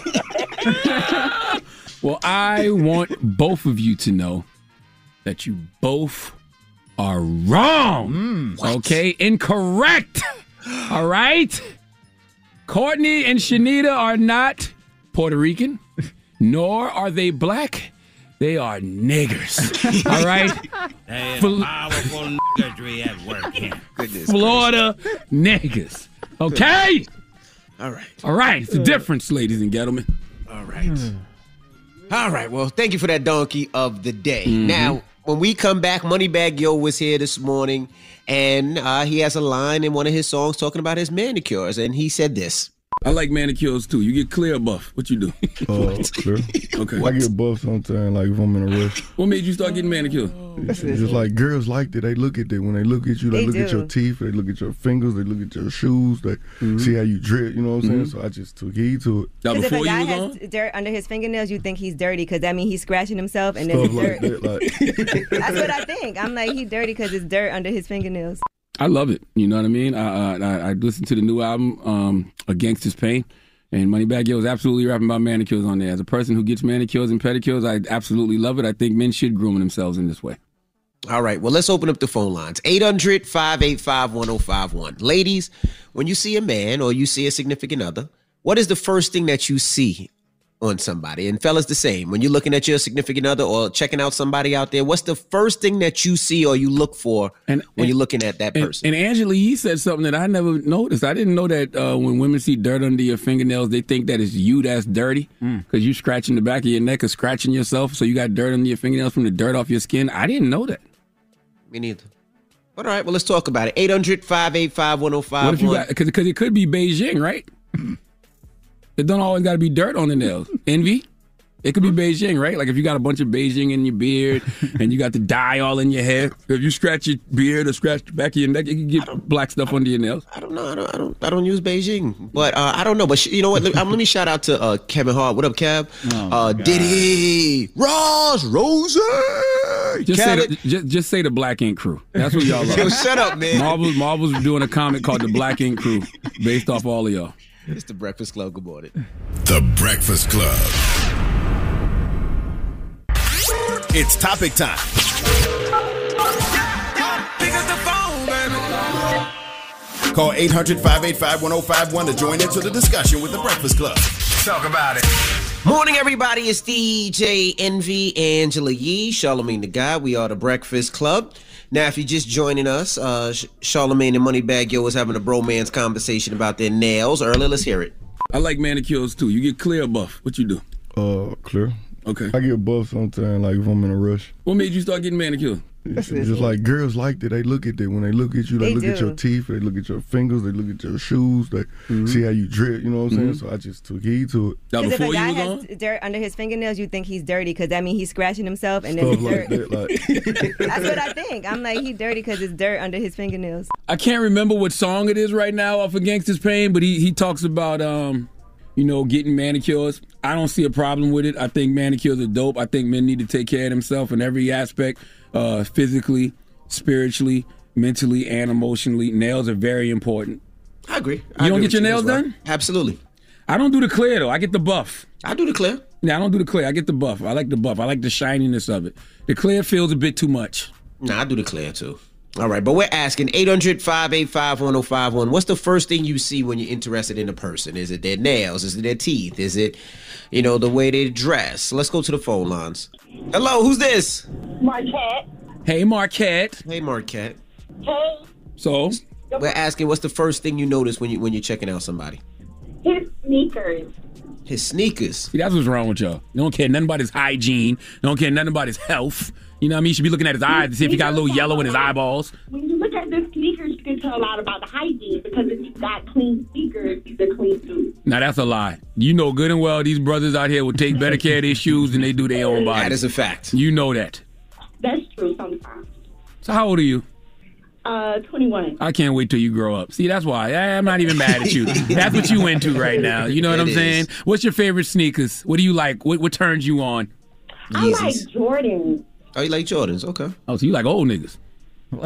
Well, I want both of you to know that you both are wrong. Okay? Incorrect. All right? Courtney and Shanita are not Puerto Rican, nor are they black. They are niggers. All right? Powerful niggery at work here. Florida niggers. Okay? All right. All right. It's the difference, ladies and gentlemen. All right. All right. Well, thank you for that donkey of the day. Now, when we come back, Moneybag Yo was here this morning, and he has a line in one of his songs talking about his manicures, and he said this. I like manicures, too. You get clear buff. What you do? Clear. Okay. I get buff sometimes, like if I'm in a rush. What made you start getting manicures? It's just like girls like that. They look at that. When they look at you, they look do. at your teeth, they look at your fingers, they look at your shoes, they see how you drip, you know what I'm saying? So I just took heed to it. Now, Because if a before guy you was has on? dirt under his fingernails, you think he's dirty because that means he's scratching himself and then Stuff it's like dirt. that. Like, That's what I think. I'm like, he dirty because it's dirt under his fingernails. I love it. You know what I mean? I listened to the new album, A Gangsta's Pain, and Moneybagg Yo is absolutely rapping about manicures on there. As a person who gets manicures and pedicures, I absolutely love it. I think men should groom themselves in this way. All right, well, let's open up the phone lines. 800-585-1051. Ladies, when you see a man or you see a significant other, what is the first thing that you see on somebody? And fellas, the same. When you're looking at your significant other or checking out somebody out there, what's the first thing that you see or you look for when you're looking at that person? And Angela Yee said something that I never noticed. I didn't know that when women see dirt under your fingernails, they think that it's you that's dirty because you scratching the back of your neck or scratching yourself, so you got dirt under your fingernails from the dirt off your skin. I didn't know that. Me neither. All right, well, let's talk about it. 800-585-1051. What if you got, because it could be Beijing, right? It don't always got to be dirt on the nails. Envy? It could be Beijing, right? Like if you got a bunch of Beijing in your beard and you got the dye all in your hair. If you scratch your beard or scratch the back of your neck, you can get black stuff under your nails. I don't know. I don't use Beijing, but I don't know. But you know what? Let me shout out to Kevin Hart. What up, Kev? Diddy, Ross, Rose. Just say the Black Ink Crew. That's what y'all are. Yo, shut up, man. Marvel's doing a comic called the Black Ink Crew, based off all of y'all. It's the Breakfast Club. Good morning. The Breakfast Club. It's topic time. Call 800-585-1051 to join into the discussion with the Breakfast Club. Talk about it. Morning, everybody. It's DJ Envy, Angela Yee, Charlamagne the Guy. We are the Breakfast Club. Now, if you're just joining us, Charlamagne and Moneybagg Yo was having a bromance conversation about their nails earlier. Let's hear it. I like manicures too. You get clear or buff? What you do? Clear. Okay. I get buff sometimes, like if I'm in a rush. What made you start getting manicures? It's just like girls like that. They look at that. When they look at you, they look at your teeth, they look at your fingers, they look at your shoes, they see how you drip, you know what I'm saying? So I just took heed to it. Because if a guy has dirt under his fingernails, you think he's dirty because that means he's scratching himself and then Stuff it's dirt. like that, That's what I think. I'm like, he's dirty because it's dirt under his fingernails. I can't remember what song it is right now off of Gangsta's Pain, but he talks about getting manicures. I don't see a problem with it. I think manicures are dope. I think men need to take care of themselves in every aspect, physically, spiritually, mentally, and emotionally. Nails are very important. I agree. You don't get your nails done? Absolutely. I don't do the clear, though. I get the buff. I do the clear. Yeah, I don't do the clear. I get the buff. I like the buff. I like the shininess of it. The clear feels a bit too much. Nah, I do the clear, too. All right, but we're asking 800-585-1051. What's the first thing you see when you're interested in a person? Is it their nails? Is it their teeth? Is it, the way they dress? Let's go to the phone lines. Hello, who's this? Marquette. Hey, Marquette. Hey, Marquette. Hey. So? We're asking what's the first thing you notice when you're checking out somebody? His sneakers. His sneakers? See, that's what's wrong with y'all. You don't care nothing about his hygiene. You don't care nothing about his health. You know what I mean? You should be looking at his eyes to see if he got a little yellow in his eyeballs. When you look at the sneakers, you can tell a lot about the hygiene because if you've got clean sneakers, they're clean shoes. Now, that's a lie. You know good and well these brothers out here will take better care of their shoes than they do their own bodies. That is a fact. You know that. That's true sometimes. So how old are you? 21. I can't wait till you grow up. See, that's why. I'm not even mad at you. That's what you into right now. You know what I'm saying? What's your favorite sneakers? What do you like? What turns you on? I like Jordans. Oh, you like Jordans? Okay. Oh, so you like old niggas. What?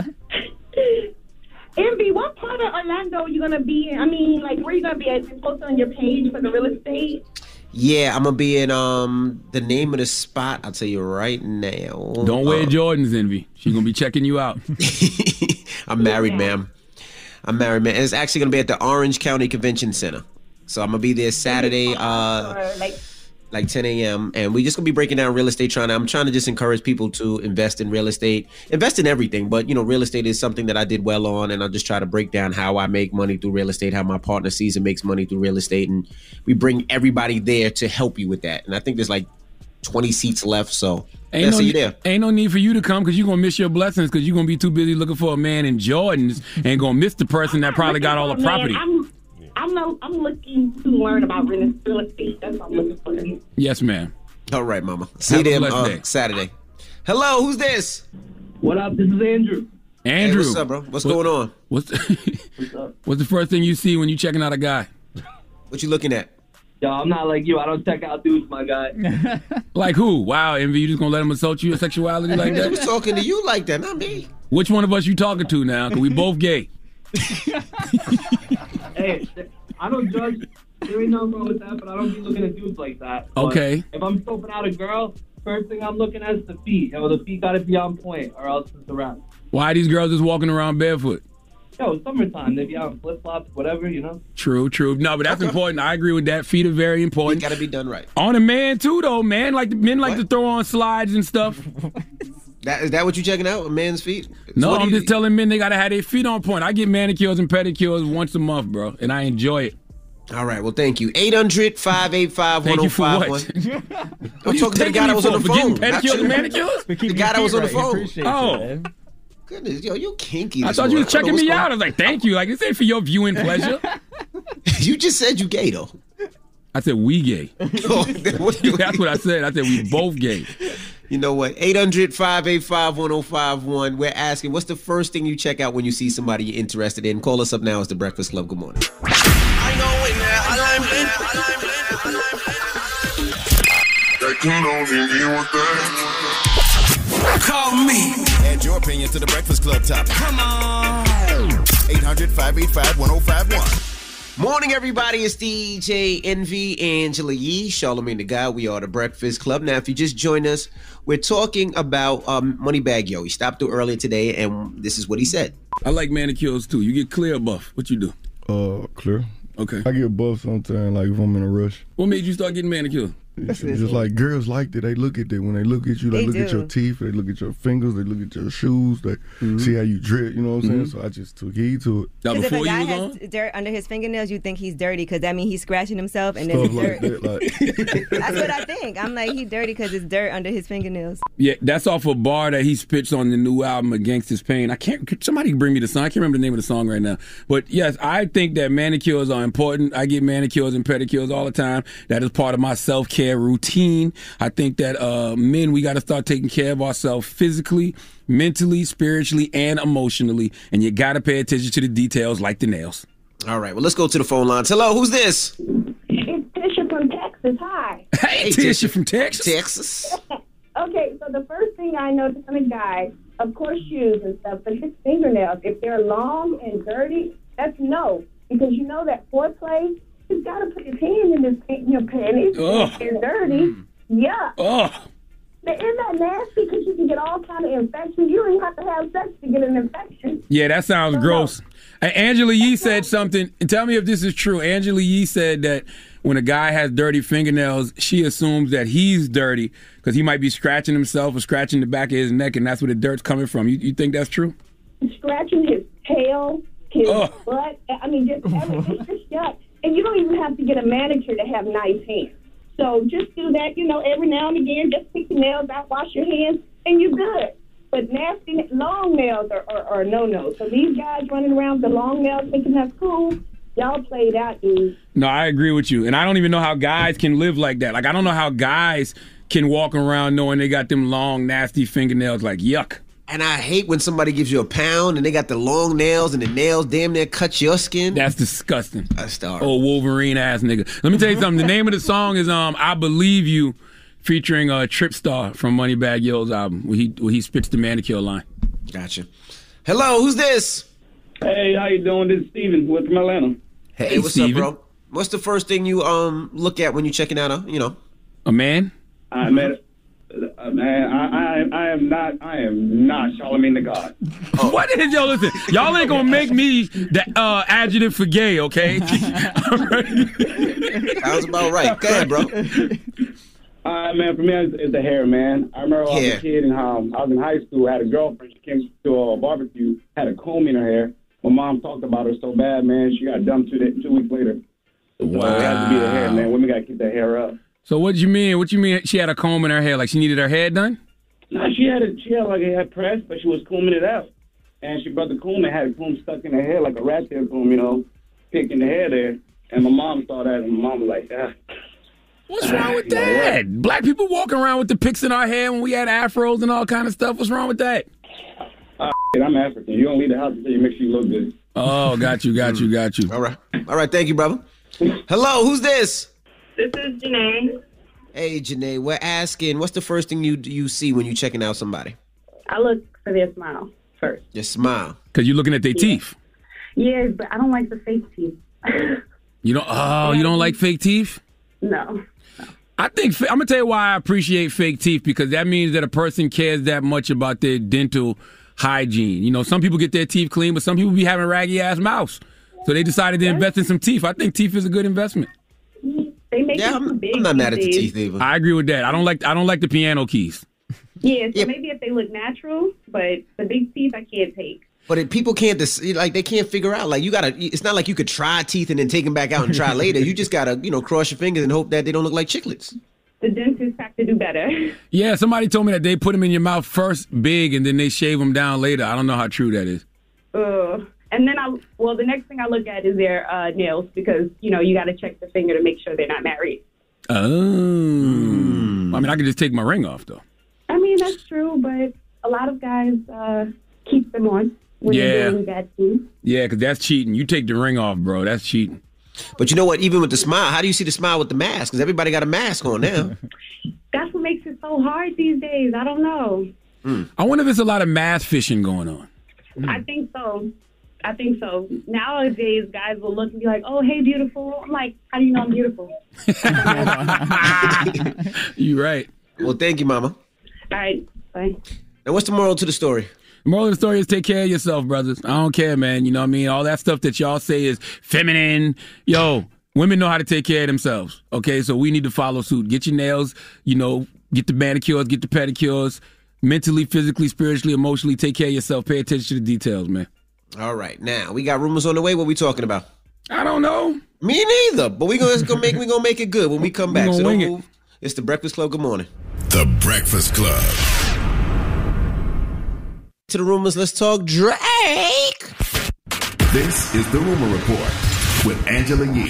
Envy, what part of Orlando are you going to be in? I mean, like, where are you going to be at? Is it posted on your page for the real estate? Yeah, I'm going to be in the name of the spot. I'll tell you right now. Don't wear Jordans, Envy. She's going to be checking you out. I'm married, ma'am. I'm married, man. And it's actually going to be at the Orange County Convention Center. So I'm going to be there Saturday, like 10 a.m. And we're just going to be breaking down real estate. I'm trying to just encourage people to invest in real estate. Invest in everything. But, real estate is something that I did well on. And I'll just try to break down how I make money through real estate, how my partner sees and makes money through real estate. And we bring everybody there to help you with that. And I think there's like 20 seats left. So see you there. Ain't no need for you to come because you're going to miss your blessings because you're going to be too busy looking for a man in Jordans and going to miss the person that probably got all the property. I'm looking to learn about real estate. That's what I'm looking for. Yes, ma'am. All right, mama. See you there Saturday. Hello, who's this? What up? This is Andrew. Andrew. Hey, what's up, bro? What's going on? What's the first thing you see when you checking out a guy? What you looking at? Yo, I'm not like you. I don't check out dudes, my guy. Like who? Wow, Envy, you just gonna let him assault you your sexuality like that? Who's talking to you like that? Not me. Which one of us you talking to now? Cause we both gay. Hey, I don't judge. There ain't nothing wrong with that, but I don't be looking at dudes like that. But Okay. if I'm scoping out a girl, first thing I'm looking at is the feet. The feet got to be on point, or else it's a wrap. Why are these girls just walking around barefoot? It's summertime. They be out in flip-flops, whatever, True. No, but that's important. I agree with that. Feet are very important. Got to be done right. On a man too, though. Men like to throw on slides and stuff. Is that what you checking out? A man's feet? No, I'm just telling men they gotta have their feet on point. I get manicures and pedicures once a month, bro, and I enjoy it. All right, well, thank you. 800-585-1051. Thank you for what? I'm talking to the guy that was on the for phone. getting pedicures and manicures? The guy that was on the phone. Oh. Goodness, yo, you kinky. I thought you was checking me out. I was like, thank you. Like, this ain't for your viewing pleasure. You just said you gay, though. I said we gay. That's what I said. I said we both gay. You know what? 800-585-1051. We're asking, what's the first thing you check out when you see somebody you're interested in? Call us up now. It's The Breakfast Club. Good morning. Call me. Add your opinion to The Breakfast Club topic. Come on. 800-585-1051. Morning, everybody. It's DJ Envy, Angela Yee, Charlamagne the Guy. We are The Breakfast Club. Now, if you just joined us, we're talking about Moneybagg Yo. He stopped through earlier today, and this is what he said. I like manicures, too. You get clear or buff? What you do? Clear. Okay. I get buff sometimes, like if I'm in a rush. What made you start getting manicures? It's just like girls like that. They look at that. When they look at you, they look at your teeth, they look at your fingers, they look at your shoes, they see how you drip, you know what I'm saying? So I just took heed to it. Because if a guy has dirt under his fingernails, you think he's dirty because that means he's scratching himself and then Stuff it's dirt. like that, That's what I think. I'm like, he's dirty because it's dirt under his fingernails. Yeah, that's off a bar that he spits on the new album, Against His Pain. Somebody bring me the song. I can't remember the name of the song right now. But yes, I think that manicures are important. I get manicures and pedicures all the time. That is part of my self-care routine. I think that men, we got to start taking care of ourselves physically, mentally, spiritually, and emotionally. And you got to pay attention to the details like the nails. All right, well, let's go to the phone lines. Hello, who's this? It's Tisha from Texas. Hi. Hey, Tisha from Texas. Texas. Okay, so the first thing I noticed on a guy, of course, shoes and stuff, but his fingernails, if they're long and dirty, that's no. Because you know that foreplay, he's got to put his hand in your panties. Ugh. If they're dirty. Yeah. Oh. Isn't that nasty? Because you can get all kind of infections. You don't even have to have sex to get an infection. Yeah, that sounds gross. Angela Yee said something, and tell me if this is true. Angela Yee said that when a guy has dirty fingernails, she assumes that he's dirty because he might be scratching himself or scratching the back of his neck, and that's where the dirt's coming from. You think that's true? Scratching his tail, his butt. I mean, just everything. It's just yuck. And you don't even have to get a manicure to have nice hands. So just do that, every now and again. Just pick your nails out, wash your hands, and you're good. But nasty, long nails are no-no. So these guys running around with the long nails thinking that's cool, y'all played out, dude. No, I agree with you. And I don't even know how guys can live like that. Like, I don't know how guys can walk around knowing they got them long, nasty fingernails. Like, yuck. And I hate when somebody gives you a pound and they got the long nails and the nails damn near cut your skin. That's disgusting. That's horrible. Oh, Wolverine ass nigga. Let me tell you something. The name of the song is I Believe You, featuring Trip Star from Moneybagg Yo's album, where he spits the manicure line. Gotcha. Hello, who's this? Hey, how you doing? This is Steven with from Atlanta. Hey, what's Steven. up, bro? What's the first thing you look at when you're checking out a man? I am not Charlamagne the God. What is yo? Listen, y'all ain't gonna make me the adjective for gay, okay? Sounds about right. Go ahead, bro. Man, for me, it's the hair, man. I remember when I was a kid and I was in high school. I had a girlfriend. She came to a barbecue, had a comb in her hair. My mom talked about her so bad, man. She got dumped 2 weeks later. Wow. So it has to be the hair, man. Women got to keep their hair up. So what you mean? What you mean she had a comb in her hair? Like she needed her hair done? No, she had like a hair press, but she was combing it out. And she brought the comb and had a comb stuck in her hair like a rat tail comb, picking the hair there. And my mom saw that, and my mom was like, What's wrong with that? Black people walking around with the picks in our hair when we had afros and all kind of stuff. What's wrong with that? I'm African. You don't leave the house until you make sure you look good. Oh, got you. All right, thank you, brother. Hello, who's this? This is Janae. Hey, Janae, we're asking, what's the first thing you see when you're checking out somebody? I look for their smile. first. Just smile. Because you're looking at their teeth. Yes, but I don't like the fake teeth. You don't like fake teeth? No. I'm gonna tell you why I appreciate fake teeth, because that means that a person cares that much about their dental hygiene. You know, some people get their teeth clean, but some people be having raggy ass mouths, so they decided to invest in some teeth. I think teeth is a good investment. They make it too big. I'm not mad at the these days. teeth either. I agree with that. I don't like the piano keys. Yeah, so maybe if they look natural, but the big teeth I can't take. But people can't they can't figure out. Like, you gotta. It's not like you could try teeth and then take them back out and try later. You just gotta cross your fingers and hope that they don't look like chiclets. The dentists have to do better. Yeah, somebody told me that they put them in your mouth first big and then they shave them down later. I don't know how true that is. And then the next thing I look at is their nails, because you got to check the finger to make sure they're not married. Oh, I mean, I could just take my ring off though. I mean, that's true, but a lot of guys keep them on when they're doing bad things. Yeah, because that's cheating. You take the ring off, bro. That's cheating. But you know what? Even with the smile, how do you see the smile with the mask? Because everybody got a mask on now. That's what makes it so hard these days. I don't know. I wonder if there's a lot of mask fishing going on. I think so. Nowadays, guys will look and be like, "Oh, hey, beautiful." I'm like, "How do you know I'm beautiful?" You're right. Well, thank you, Mama. All right, bye. Now, what's the moral to the story? The moral of the story is take care of yourself, brothers. I don't care, man. You know what I mean? All that stuff that y'all say is feminine. Yo, women know how to take care of themselves. Okay, so we need to follow suit. Get your nails, get the manicures, get the pedicures. Mentally, physically, spiritually, emotionally, take care of yourself. Pay attention to the details, man. All right, now we got rumors on the way. What we talking about? I don't know. Me neither. But we gonna make it good when we come back. So don't move. It's the Breakfast Club. Good morning. The Breakfast Club. To the rumors, let's talk Drake. This is the Rumor Report with Angela Yee.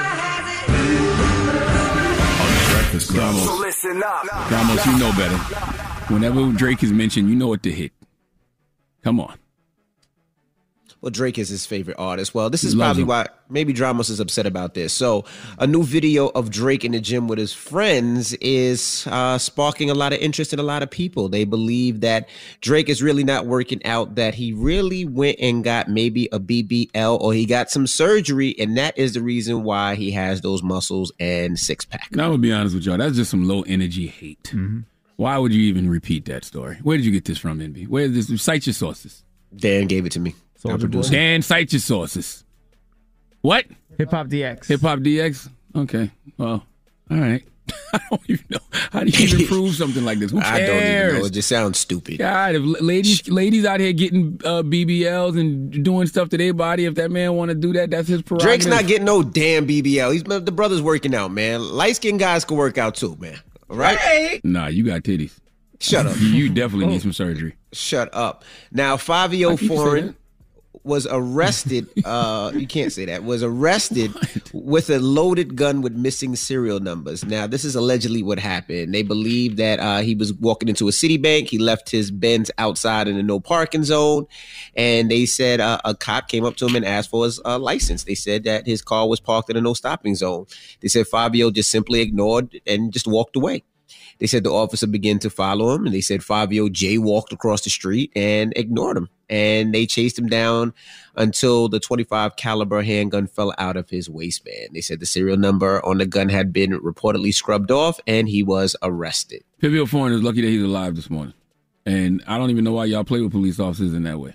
On the Breakfast Club. Ramos. So listen up. Ramos, you know better. Whenever Drake is mentioned, you know what to hit. Come on. Well, Drake is his favorite artist. Well, this is probably why maybe Dramos is upset about this. So a new video of Drake in the gym with his friends is sparking a lot of interest in a lot of people. They believe that Drake is really not working out, that he really went and got maybe a BBL or he got some surgery, and that is the reason why he has those muscles and six-pack. Now, I'm going to be honest with y'all. That's just some low-energy hate. Mm-hmm. Why would you even repeat that story? Where did you get this from, Envy? Where is this? Cite your sources. Dan gave it to me. Dan, cite your sources. What? Hip Hop DX. Hip Hop DX? Okay. Well, all right. I don't even know. How do you even prove something like this? Who cares? I don't even know. It just sounds stupid. God, if ladies out here getting BBLs and doing stuff to their body, if that man want to do that, that's his prerogative. Drake's not getting no damn BBL. The brother's working out, man. Light-skinned guys can work out too, man. All right? Hey. Nah, you got titties. Shut up. You definitely need some surgery. Shut up. Now, Fabio Foreign was arrested. You can't say that. Was arrested with a loaded gun with missing serial numbers. Now, this is allegedly what happened. They believe that he was walking into a Citibank. He left his Benz outside in a no parking zone, and they said a cop came up to him and asked for his license. They said that his car was parked in a no stopping zone. They said Fabio just simply ignored and just walked away. They said the officer began to follow him, and they said Fabio jaywalked across the street and ignored him. And they chased him down until the .25 caliber handgun fell out of his waistband. They said the serial number on the gun had been reportedly scrubbed off, and he was arrested. Fabio Foreign is lucky that he's alive this morning. And I don't even know why y'all play with police officers in that way.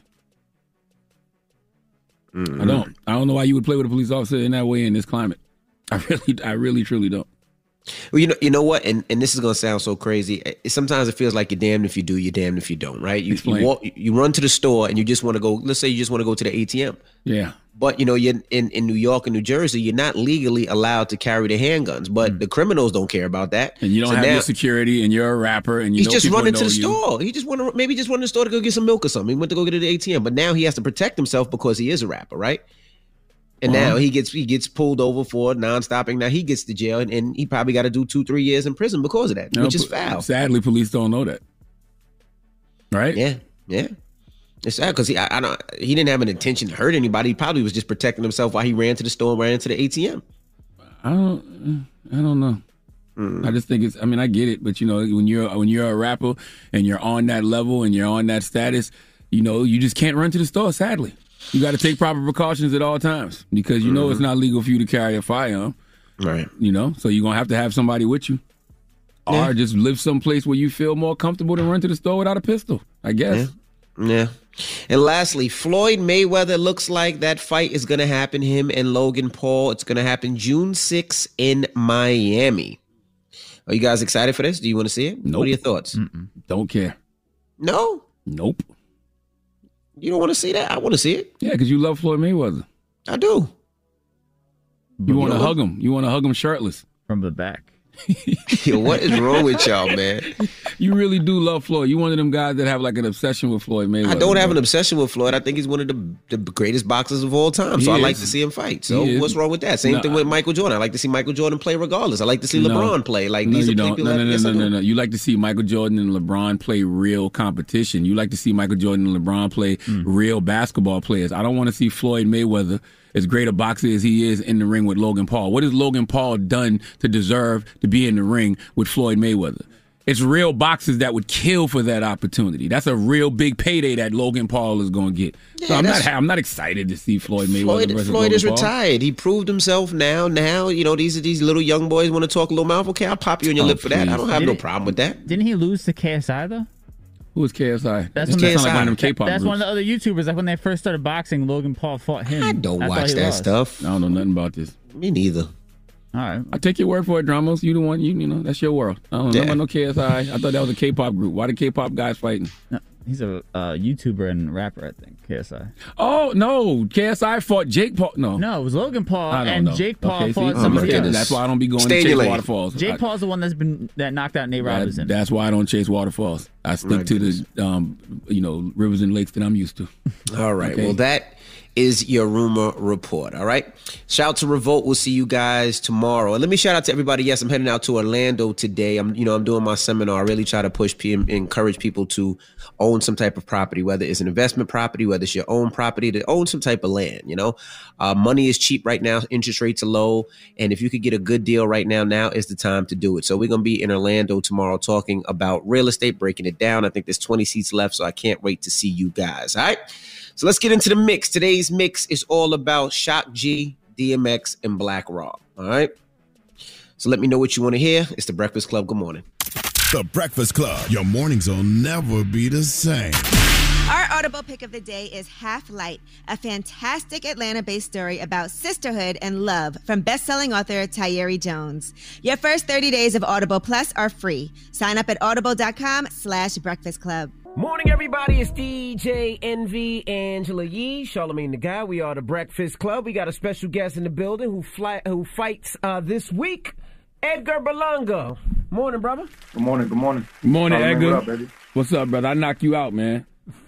Mm-hmm. I don't know why you would play with a police officer in that way in this climate. I really, truly don't. Well, you know what, and this is gonna sound so crazy. Sometimes it feels like you're damned if you do, you're damned if you don't, right? You run to the store and you just want to go. Let's say you just want to go to the ATM. Yeah. But you're in New York and New Jersey, you're not legally allowed to carry the handguns. But the criminals don't care about that. And you don't have your security, and you're a rapper, and he's just running to the store. He just maybe just went to the store to go get some milk or something. He went to go get to the ATM, but now he has to protect himself because he is a rapper, right? And now he gets pulled over for non-stopping. Now he gets to jail, and he probably got to do 2-3 years in prison because of that, which is foul. Sadly, police don't know that, right? Yeah. It's sad because he didn't have an intention to hurt anybody. He probably was just protecting himself while he ran to the store and ran to the ATM. I don't know. I just think I get it, but when you're a rapper and you're on that level and you're on that status, you just can't run to the store, sadly. You got to take proper precautions at all times because it's not legal for you to carry a firearm. Right. So you're going to have somebody with you. Yeah. Or just live someplace where you feel more comfortable to run to the store without a pistol, I guess. Yeah. And lastly, Floyd Mayweather looks like that fight is going to happen, him and Logan Paul. It's going to happen June 6th in Miami. Are you guys excited for this? Do you want to see it? Nope. What are your thoughts? Don't care. No? Nope. You don't want to see that? I want to see it. Yeah, because you love Floyd Mayweather. I do. You want to hug him. You want to hug him shirtless. From the back. Yo, what is wrong with y'all, man? You really do love Floyd. You one of them guys that have like an obsession with Floyd Mayweather. I don't have an obsession with Floyd. I think he's one of the greatest boxers of all time. So I like to see him fight. So what's wrong with that? Same thing with Michael Jordan. I like to see Michael Jordan play regardless. I like to see LeBron play. Like these are people. No. You like to see Michael Jordan and LeBron play real competition. You like to see Michael Jordan and LeBron play real basketball players. I don't want to see Floyd Mayweather, as great a boxer as he is, in the ring with Logan Paul. What has Logan Paul done to deserve to be in the ring with Floyd Mayweather? It's real boxers that would kill for that opportunity. That's a real big payday that Logan Paul is going to get. So I'm not excited to see Floyd Mayweather versus Floyd Logan is Paul. retired. He proved himself now. These little young boys want to talk a little mouth. Okay, I'll pop you on your lip for that. I don't have no problem with that. Didn't he lose to KSI though? Who is KSI? That's KSI. Like one of them K-pop That's groups. one of the other YouTubers. Like when they first started boxing, Logan Paul fought him. I don't watch that stuff. I don't know nothing about this. Me neither. All right. I take your word for it, Dramos. You the one. You know that's your world. I don't know about no KSI. I thought that was a K-pop group. Why the K-pop guys fighting? No, he's a YouTuber and rapper, I think. KSI. Oh no, KSI fought Jake Paul. No, it was Logan Paul I don't and know. Jake Paul Okay, fought see, somebody else. That's why I don't be going to chase waterfalls. Jake Paul's the one that knocked out Nate Robinson. That's why I don't chase waterfalls. I stick to the rivers and lakes that I'm used to. All right. Okay. Well, that is your rumor report. All right. Shout out to Revolt. We'll see you guys tomorrow. And let me shout out to everybody. Yes, I'm heading out to Orlando today. I'm doing my seminar. I really try to push encourage people to own some type of property, whether it's an investment property, whether it's your own property, to own some type of land. Money is cheap right now. Interest rates are low. And if you could get a good deal right now, now is the time to do it. So we're going to be in Orlando tomorrow talking about real estate, breaking it down. I think there's 20 seats left, so I can't wait to see you guys. All right. So let's get into the mix. Today's mix is all about Shock G, DMX, and Black Rob. All right. So let me know what you want to hear. It's The Breakfast Club. Good morning. The Breakfast Club. Your mornings will never be the same. Our Audible pick of the day is Half Light, a fantastic Atlanta-based story about sisterhood and love from best-selling author Tayeri Jones. Your first 30 days of Audible Plus are free. Sign up at audible.com/Breakfast Club. Morning, everybody. It's DJ Envy, Angela Yee, Charlamagne the Guy. We are The Breakfast Club. We got a special guest in the building who fights this week, Edgar Berlanga. Morning, brother. Good morning. Good morning. Good morning, Edgar. What up, baby? What's up, brother? I knocked you out, man.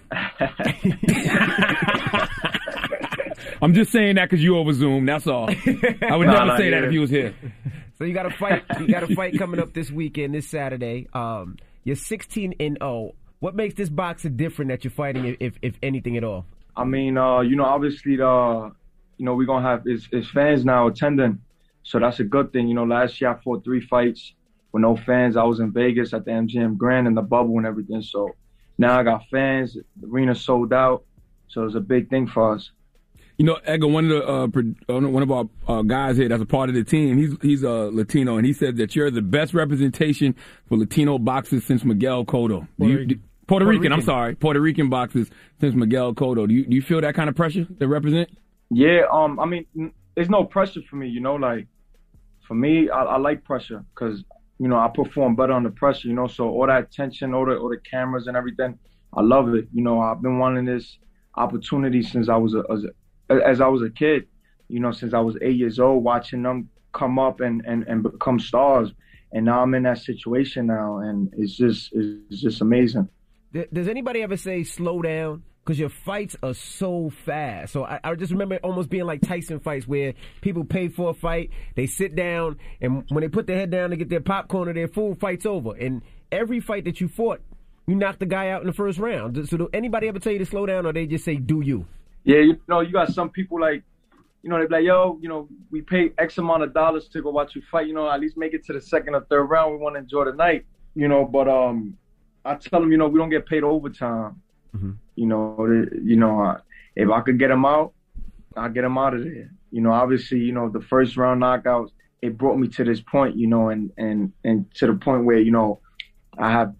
I'm just saying that because you over Zoom. That's all. I would never say that if you was here. So you got a fight. You got a fight coming up this weekend, this Saturday. You're 16-0. What makes this boxer different that you're fighting, if anything at all? I mean, obviously, we're going to have his fans now attending. So that's a good thing. Last year I fought 3 fights with no fans. I was in Vegas at the MGM Grand and the bubble and everything. So now I got fans. The arena sold out. So it's a big thing for us. Edgar, one of our guys here that's a part of the team, he's Latino, and he said that you're the best representation for Latino boxers since Miguel Cotto. Puerto Rican boxers since Miguel Cotto. Do you feel that kind of pressure to represent? Yeah, I mean, there's no pressure for me, For me, I like pressure because, I perform better under pressure, So all that attention, all the cameras and everything, I love it. I've been wanting this opportunity since I was a kid, since I was 8 years old, watching them come up and become stars. And now I'm in that situation now, and it's just amazing. Does anybody ever say slow down? Because your fights are so fast. So I just remember it almost being like Tyson fights where people pay for a fight, they sit down, and when they put their head down to get their popcorn or their food, fight's over. And every fight that you fought, you knocked the guy out in the first round. So do anybody ever tell you to slow down, or they just say, do you? Yeah, you got some people like, they be like, yo, we pay X amount of dollars to go watch you fight, at least make it to the second or third round. We want to enjoy the night, but I tell them, we don't get paid overtime. You know, if I could get him out, I'll get him out of there. You know, obviously, you know, the first round knockouts, it brought me to this point, you know, and to the point where, you know, I have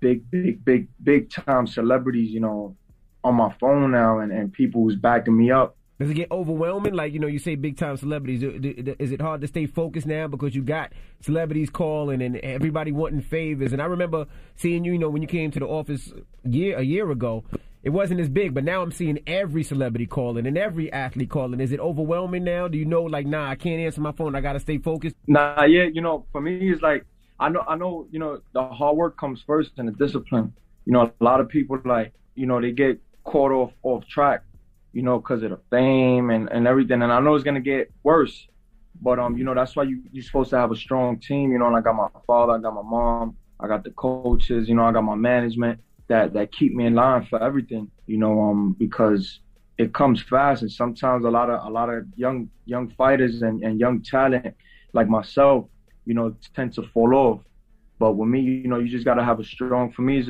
big time celebrities, you know, on my phone now and people who's backing me up. Does it get overwhelming? Like, you know, you say big time celebrities. Is it hard to stay focused now because you got celebrities calling and everybody wanting favors? And I remember seeing you, you know, when you came to the office a year ago, it wasn't as big, but now I'm seeing every celebrity calling and every athlete calling. Is it overwhelming now? Do you know, like, nah, I can't answer my phone. I got to stay focused? Nah, yeah, you know, for me, it's like, I know, you know, the hard work comes first and the discipline. You know, a lot of people, like, you know, they get caught off track, you know, because of the fame and everything. And I know it's going to get worse. But, you know, that's why you're supposed to have a strong team. You know, and I got my father, I got my mom, I got the coaches, you know, I got my management that keep me in line for everything, you know, because it comes fast. And sometimes a lot of young fighters and young talent like myself, you know, tend to fall off. But with me, you know, you just got to have a strong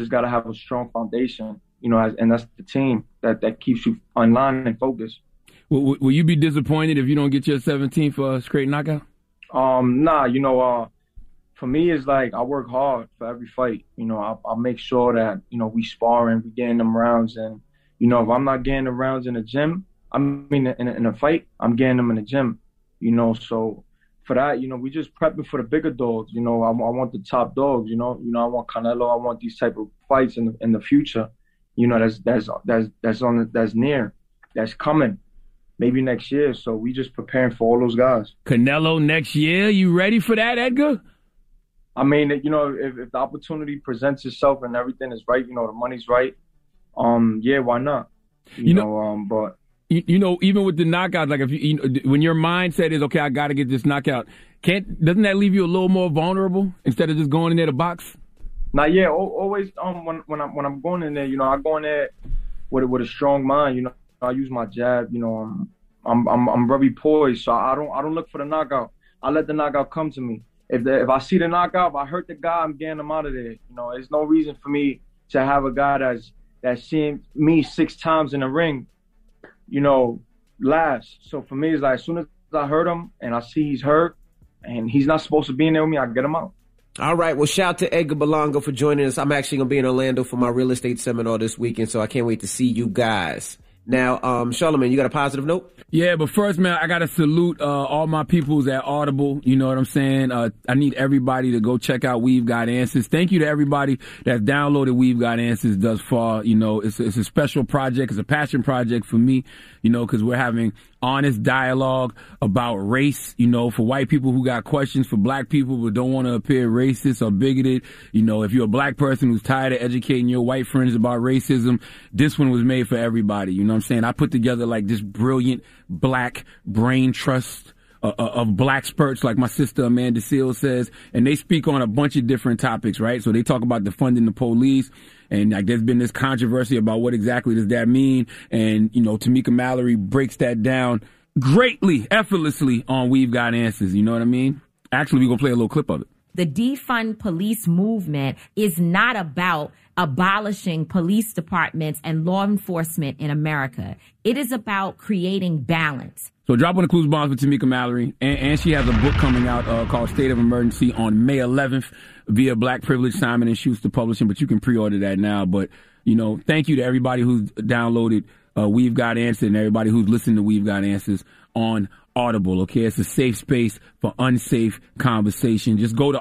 foundation, you know, and that's the team that keeps you on line and focused. Will you be disappointed if you don't get your 17th straight knockout? Nah, you know, for me, it's like I work hard for every fight. You know, I'll make sure that, you know, we sparring, we getting them rounds. And, you know, if I'm not getting the rounds in the gym, in a fight, I'm getting them in the gym, you know. So for that, you know, we just prepping for the bigger dogs. You know, I want the top dogs, you know. You know, I want Canelo. I want these type of fights in the future. You know, that's near, that's coming, maybe next year. So we just preparing for all those guys. Canelo next year, you ready for that, Edgar? I mean, you know, if the opportunity presents itself and everything is right, you know, the money's right, yeah, why not? You know, but you know, even with the knockout, like when your mindset is okay, I got to get this knockout, doesn't that leave you a little more vulnerable instead of just going in there to box? Nah, yeah, always. When I'm going in there, you know, I go in there with a strong mind. You know, I use my jab. You know, I'm very poised, so I don't look for the knockout. I let the knockout come to me. If I see the knockout, if I hurt the guy, I'm getting him out of there. You know, there's no reason for me to have a guy that's seeing me 6 times in the ring, you know, last. So for me, it's like as soon as I hurt him and I see he's hurt and he's not supposed to be in there with me, I get him out. All right. Well, shout out to Edgar Berlanga for joining us. I'm actually going to be in Orlando for my real estate seminar this weekend, so I can't wait to see you guys. Now, Charlamagne, you got a positive note? Yeah, but first, man, I got to salute all my peoples at Audible. You know what I'm saying? I need everybody to go check out We've Got Answers. Thank you to everybody that's downloaded We've Got Answers thus far. You know, it's a special project. It's a passion project for me, you know, because we're having honest dialogue about race, you know, for white people who got questions, for black people who don't want to appear racist or bigoted. You know, if you're a black person who's tired of educating your white friends about racism, this one was made for everybody. You know what I'm saying? I put together like this brilliant black brain trust of black experts, like my sister Amanda Seals says, and they speak on a bunch of different topics, right? So they talk about defunding the police, and like there's been this controversy about what exactly does that mean, and you know, Tamika Mallory breaks that down greatly, effortlessly on We've Got Answers. You know what I mean? Actually, we're gonna play a little clip of it. The defund police movement is not about abolishing police departments and law enforcement in America. It is about creating balance. So drop on the clues bombs with Tamika Mallory. And she has a book coming out called State of Emergency on May 11th via Black Privilege, Simon & Schuster Publishing. But you can pre-order that now. But, you know, thank you to everybody who's downloaded We've Got Answers and everybody who's listened to We've Got Answers on Audible. Okay, it's a safe space for unsafe conversation. Just go to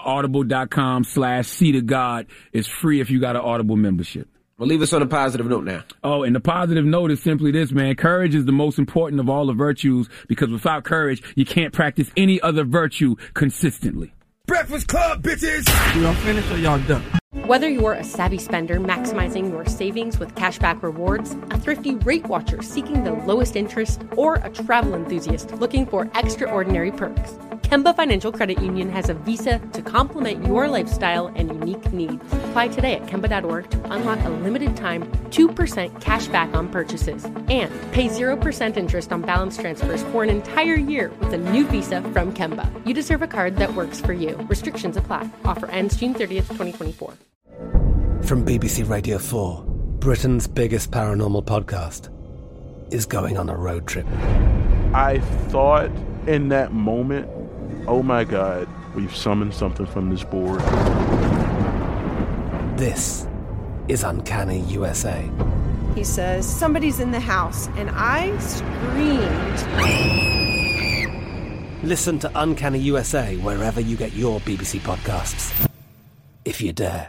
audible.com/seatofgod. It's free if you got an Audible membership. Well, leave us on a positive note now. Oh, and the positive note is simply this, man. Courage is the most important of all the virtues, because without courage, you can't practice any other virtue consistently. Breakfast Club, bitches! Y'all finished or y'all done? Whether you're a savvy spender maximizing your savings with cashback rewards, a thrifty rate watcher seeking the lowest interest, or a travel enthusiast looking for extraordinary perks, Kemba Financial Credit Union has a visa to complement your lifestyle and unique needs. Apply today at Kemba.org to unlock a limited time 2% cash back on purchases and pay 0% interest on balance transfers for an entire year with a new visa from Kemba. You deserve a card that works for you. Restrictions apply. Offer ends June 30th, 2024. From BBC Radio 4, Britain's biggest paranormal podcast is going on a road trip. I thought in that moment, oh my God, we've summoned something from this board. This is Uncanny USA. He says, somebody's in the house, and I screamed. Listen to Uncanny USA wherever you get your BBC podcasts, if you dare.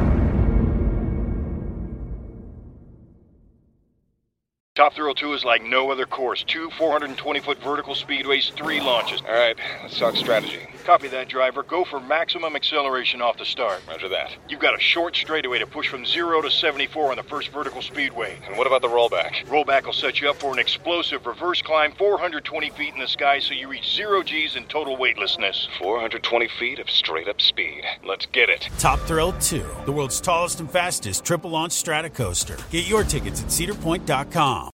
Top Thrill 2 is like no other course. 2 420-foot vertical speedways, 3 launches. All right, let's talk strategy. Copy that, driver. Go for maximum acceleration off the start. Roger that. You've got a short straightaway to push from 0 to 74 on the first vertical speedway. And what about the rollback? Rollback will set you up for an explosive reverse climb 420 feet in the sky so you reach 0 G's in total weightlessness. 420 feet of straight-up speed. Let's get it. Top Thrill 2, the world's tallest and fastest triple-launch strata coaster. Get your tickets at cedarpoint.com.